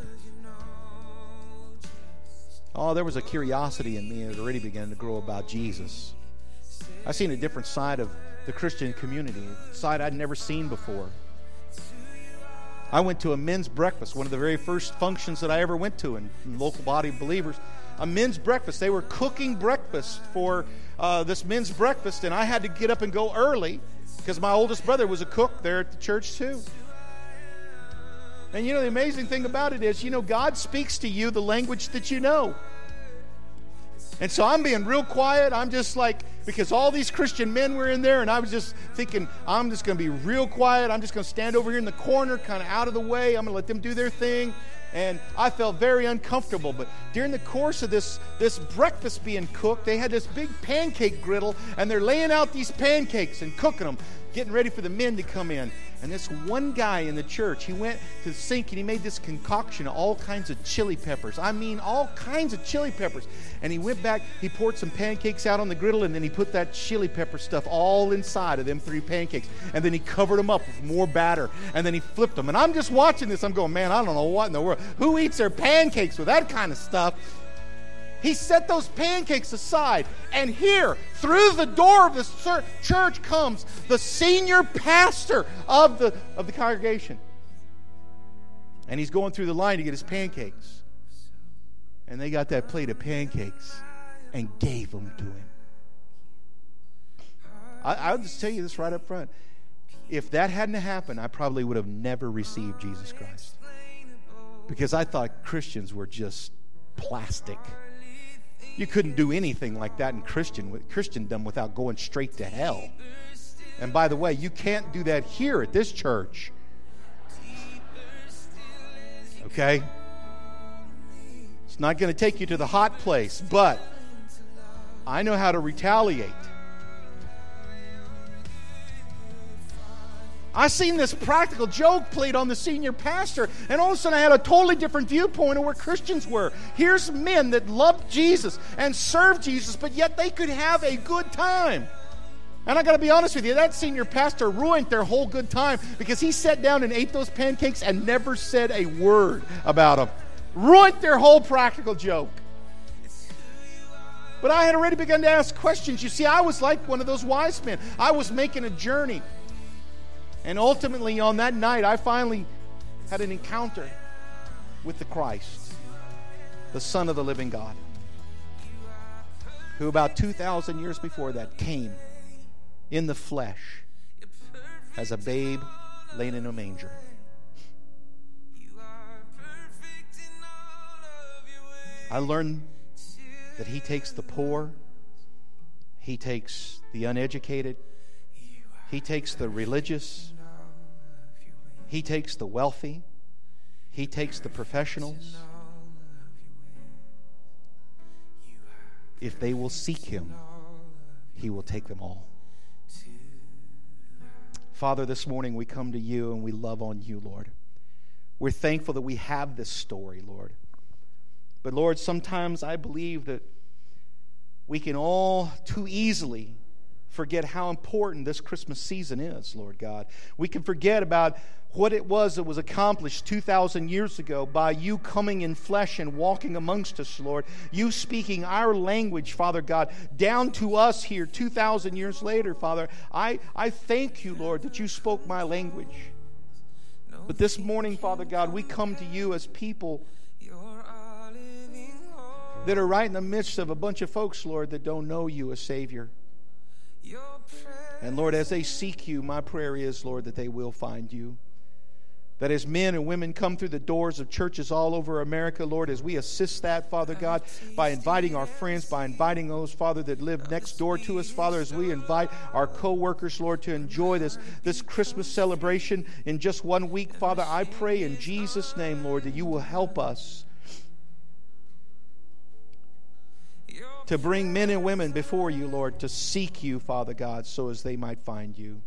Oh, there was a curiosity in me that already began to grow about Jesus. I seen a different side of the Christian community, a side I'd never seen before. I went to a men's breakfast, one of the very first functions that I ever went to in local body of believers. A men's breakfast. They were cooking breakfast for this men's breakfast, and I had to get up and go early because my oldest brother was a cook there at the church too. And you know, the amazing thing about it is, you know, God speaks to you the language that you know. And so I'm being real quiet. I'm just like, because all these Christian men were in there, and I was just thinking, I'm just going to be real quiet. I'm just going to stand over here in the corner, kind of out of the way. I'm going to let them do their thing. And I felt very uncomfortable. But during the course of this breakfast being cooked, they had this big pancake griddle, and they're laying out these pancakes and cooking them, getting ready for the men to come in. And this one guy in the church, he went to the sink and he made this concoction of all kinds of chili peppers. I mean, all kinds of chili peppers. And he went back, he poured some pancakes out on the griddle, and then he put that chili pepper stuff all inside of them 3 pancakes. And then he covered them up with more batter. And then he flipped them. And I'm just watching this. I'm going, man, I don't know what in the world. Who eats their pancakes with that kind of stuff? He set those pancakes aside, and here, through the door of the church comes the senior pastor of the congregation. And he's going through the line to get his pancakes. And they got that plate of pancakes and gave them to him. I'll just tell you this right up front. If that hadn't happened, I probably would have never received Jesus Christ. Because I thought Christians were just plastic. You couldn't do anything like that in Christendom without going straight to hell. And by the way, you can't do that here at this church. Okay? It's not going to take you to the hot place, but I know how to retaliate. I seen this practical joke played on the senior pastor, and all of a sudden I had a totally different viewpoint of where Christians were. Here's men that loved Jesus and served Jesus, but yet they could have a good time. And I got to be honest with you, that senior pastor ruined their whole good time because he sat down and ate those pancakes and never said a word about them. Ruined their whole practical joke. But I had already begun to ask questions. You see, I was like one of those wise men. I was making a journey. And ultimately, on that night, I finally had an encounter with the Christ, the Son of the living God, who about 2,000 years before that came in the flesh as a babe laying in a manger. I learned that He takes the poor, He takes the uneducated, He takes the religious, He takes the wealthy, He takes the professionals. If they will seek Him, He will take them all. Father, this morning we come to You and we love on You, Lord. We're thankful that we have this story, Lord. But Lord, sometimes I believe that we can all too easily forget how important this Christmas season is, Lord God. We can forget about what it was that was accomplished 2,000 years ago by You coming in flesh and walking amongst us, Lord. You speaking our language, Father God, down to us here 2,000 years later, Father. I thank You, Lord, that You spoke my language. But this morning, Father God, we come to You as people that are right in the midst of a bunch of folks, Lord, that don't know You as Savior. And Lord, as they seek You, my prayer is, Lord, that they will find You. That as men and women come through the doors of churches all over America, Lord, as we assist that, Father God, by inviting our friends, by inviting those, Father, that live next door to us, Father, as we invite our co-workers, Lord, to enjoy this Christmas celebration in just 1 week, Father, I pray in Jesus' name, Lord, that you will help us to bring men and women before you, Lord, to seek you, Father God, so as they might find you.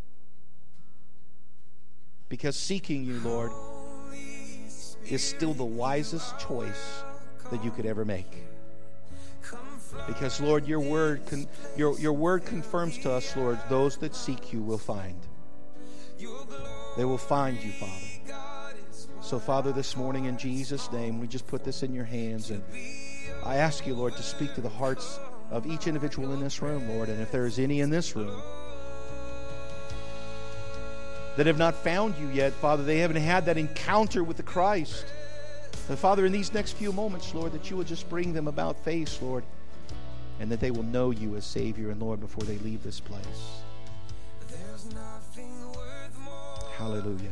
Because seeking you, Lord, is still the wisest choice that you could ever make. Because, Lord, your word confirms to us, Lord, those that seek you will find. They will find you, Father. So, Father, this morning in Jesus' name, we just put this in your hands. And I ask you, Lord, to speak to the hearts of each individual in this room, Lord. And if there is any in this room that have not found you yet, Father, they haven't had that encounter with the Christ. And Father, in these next few moments, Lord, that you will just bring them about face, Lord, and that they will know you as Savior and Lord before they leave this place. Hallelujah.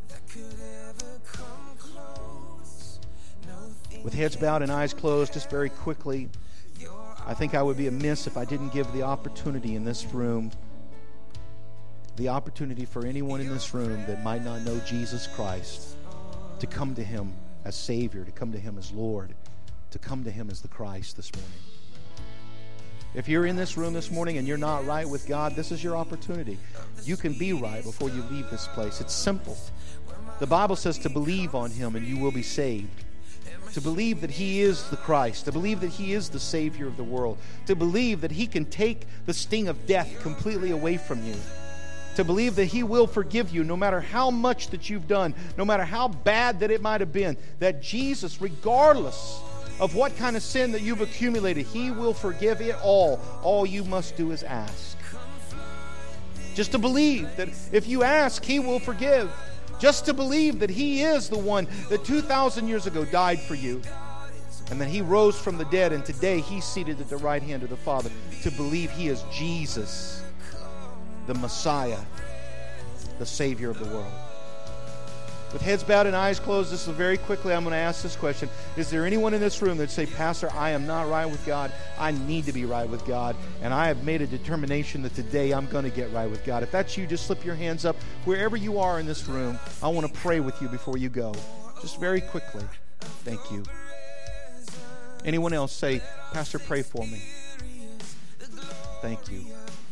With heads bowed and eyes closed, just very quickly, I think I would be amiss if I didn't give the opportunity in this room, the opportunity for anyone in this room that might not know Jesus Christ to come to Him as Savior, to come to Him as Lord, to come to Him as the Christ this morning. If you're in this room this morning and you're not right with God, this is your opportunity. You can be right before you leave this place. It's simple. The Bible says to believe on Him and you will be saved. To believe that He is the Christ, to believe that He is the Savior of the world, to believe that He can take the sting of death completely away from you, to believe that He will forgive you no matter how much that you've done, no matter how bad that it might have been, that Jesus, regardless of what kind of sin that you've accumulated, He will forgive it all. All you must do is ask. Just to believe that if you ask, He will forgive. Just to believe that He is the one that 2,000 years ago died for you, and that He rose from the dead, and today He's seated at the right hand of the Father. To believe He is Jesus, the Messiah, the Savior of the world. With heads bowed and eyes closed, this is very quickly, I'm going to ask this question. Is there anyone in this room that say, Pastor, I am not right with God. I need to be right with God. And I have made a determination that today I'm going to get right with God. If that's you, just slip your hands up. Wherever you are in this room, I want to pray with you before you go. Just very quickly. Thank you. Anyone else say, Pastor, pray for me. Thank you.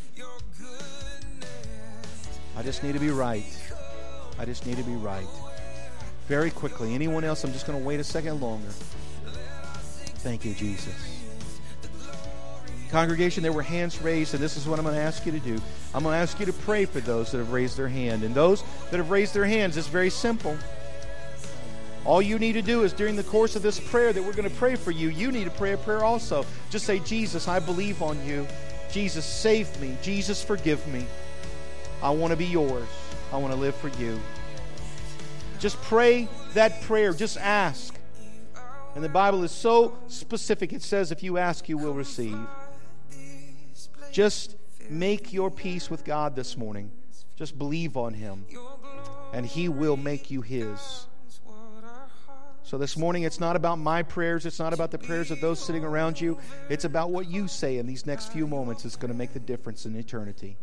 I just need to be right. I just need to be right. Very quickly. Anyone else? I'm just going to wait a second longer. Thank you, Jesus. Congregation, there were hands raised, and this is what I'm going to ask you to do. I'm going to ask you to pray for those that have raised their hand. And those that have raised their hands, it's very simple. All you need to do is during the course of this prayer that we're going to pray for you, you need to pray a prayer also. Just say, Jesus, I believe on you. Jesus, save me. Jesus, forgive me. I want to be yours. I want to live for you. Just pray that prayer. Just ask. And the Bible is so specific. It says if you ask, you will receive. Just make your peace with God this morning. Just believe on Him. And He will make you His. So this morning, it's not about my prayers. It's not about the prayers of those sitting around you. It's about what you say in these next few moments. It's going to make the difference in eternity.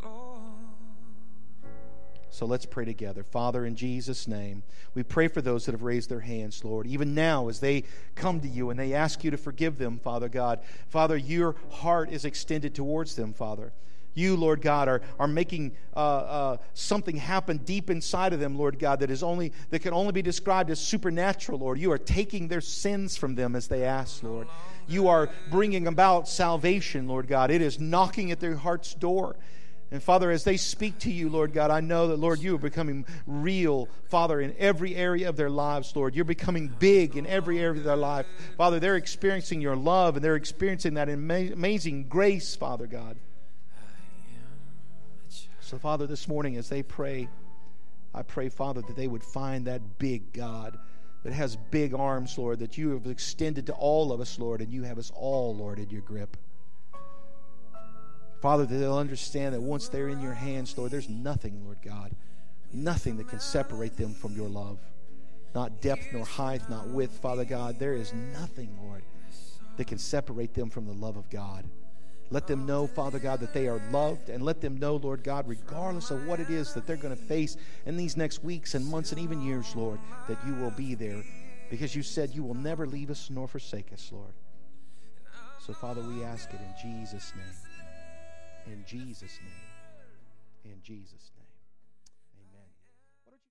So let's pray together. Father, in Jesus' name, we pray for those that have raised their hands, Lord. Even now, as they come to you and they ask you to forgive them, Father God. Father, your heart is extended towards them, Father. You, Lord God, are making something happen deep inside of them, Lord God, that can only be described as supernatural, Lord. You are taking their sins from them as they ask, Lord. You are bringing about salvation, Lord God. It is knocking at their heart's door. And Father, as they speak to you, Lord God, I know that, Lord, you are becoming real, Father, in every area of their lives, Lord. You're becoming big in every area of their life. Father, they're experiencing your love, and they're experiencing that amazing grace, Father God. So, Father, this morning as they pray, I pray, Father, that they would find that big God that has big arms, Lord, that you have extended to all of us, Lord, and you have us all, Lord, in your grip. Father, that they'll understand that once they're in your hands, Lord, there's nothing, Lord God, Nothing that can separate them from your love. Not depth nor height, not width, Father God. There is nothing, Lord, that can separate them from the love of God. Let them know, Father God, that they are loved, and let them know, Lord God, regardless of what it is that they're going to face in these next weeks and months and even years, Lord, that you will be there, because you said you will never leave us nor forsake us, Lord. So, Father, we ask it in Jesus' name. In Jesus' name. In Jesus' name.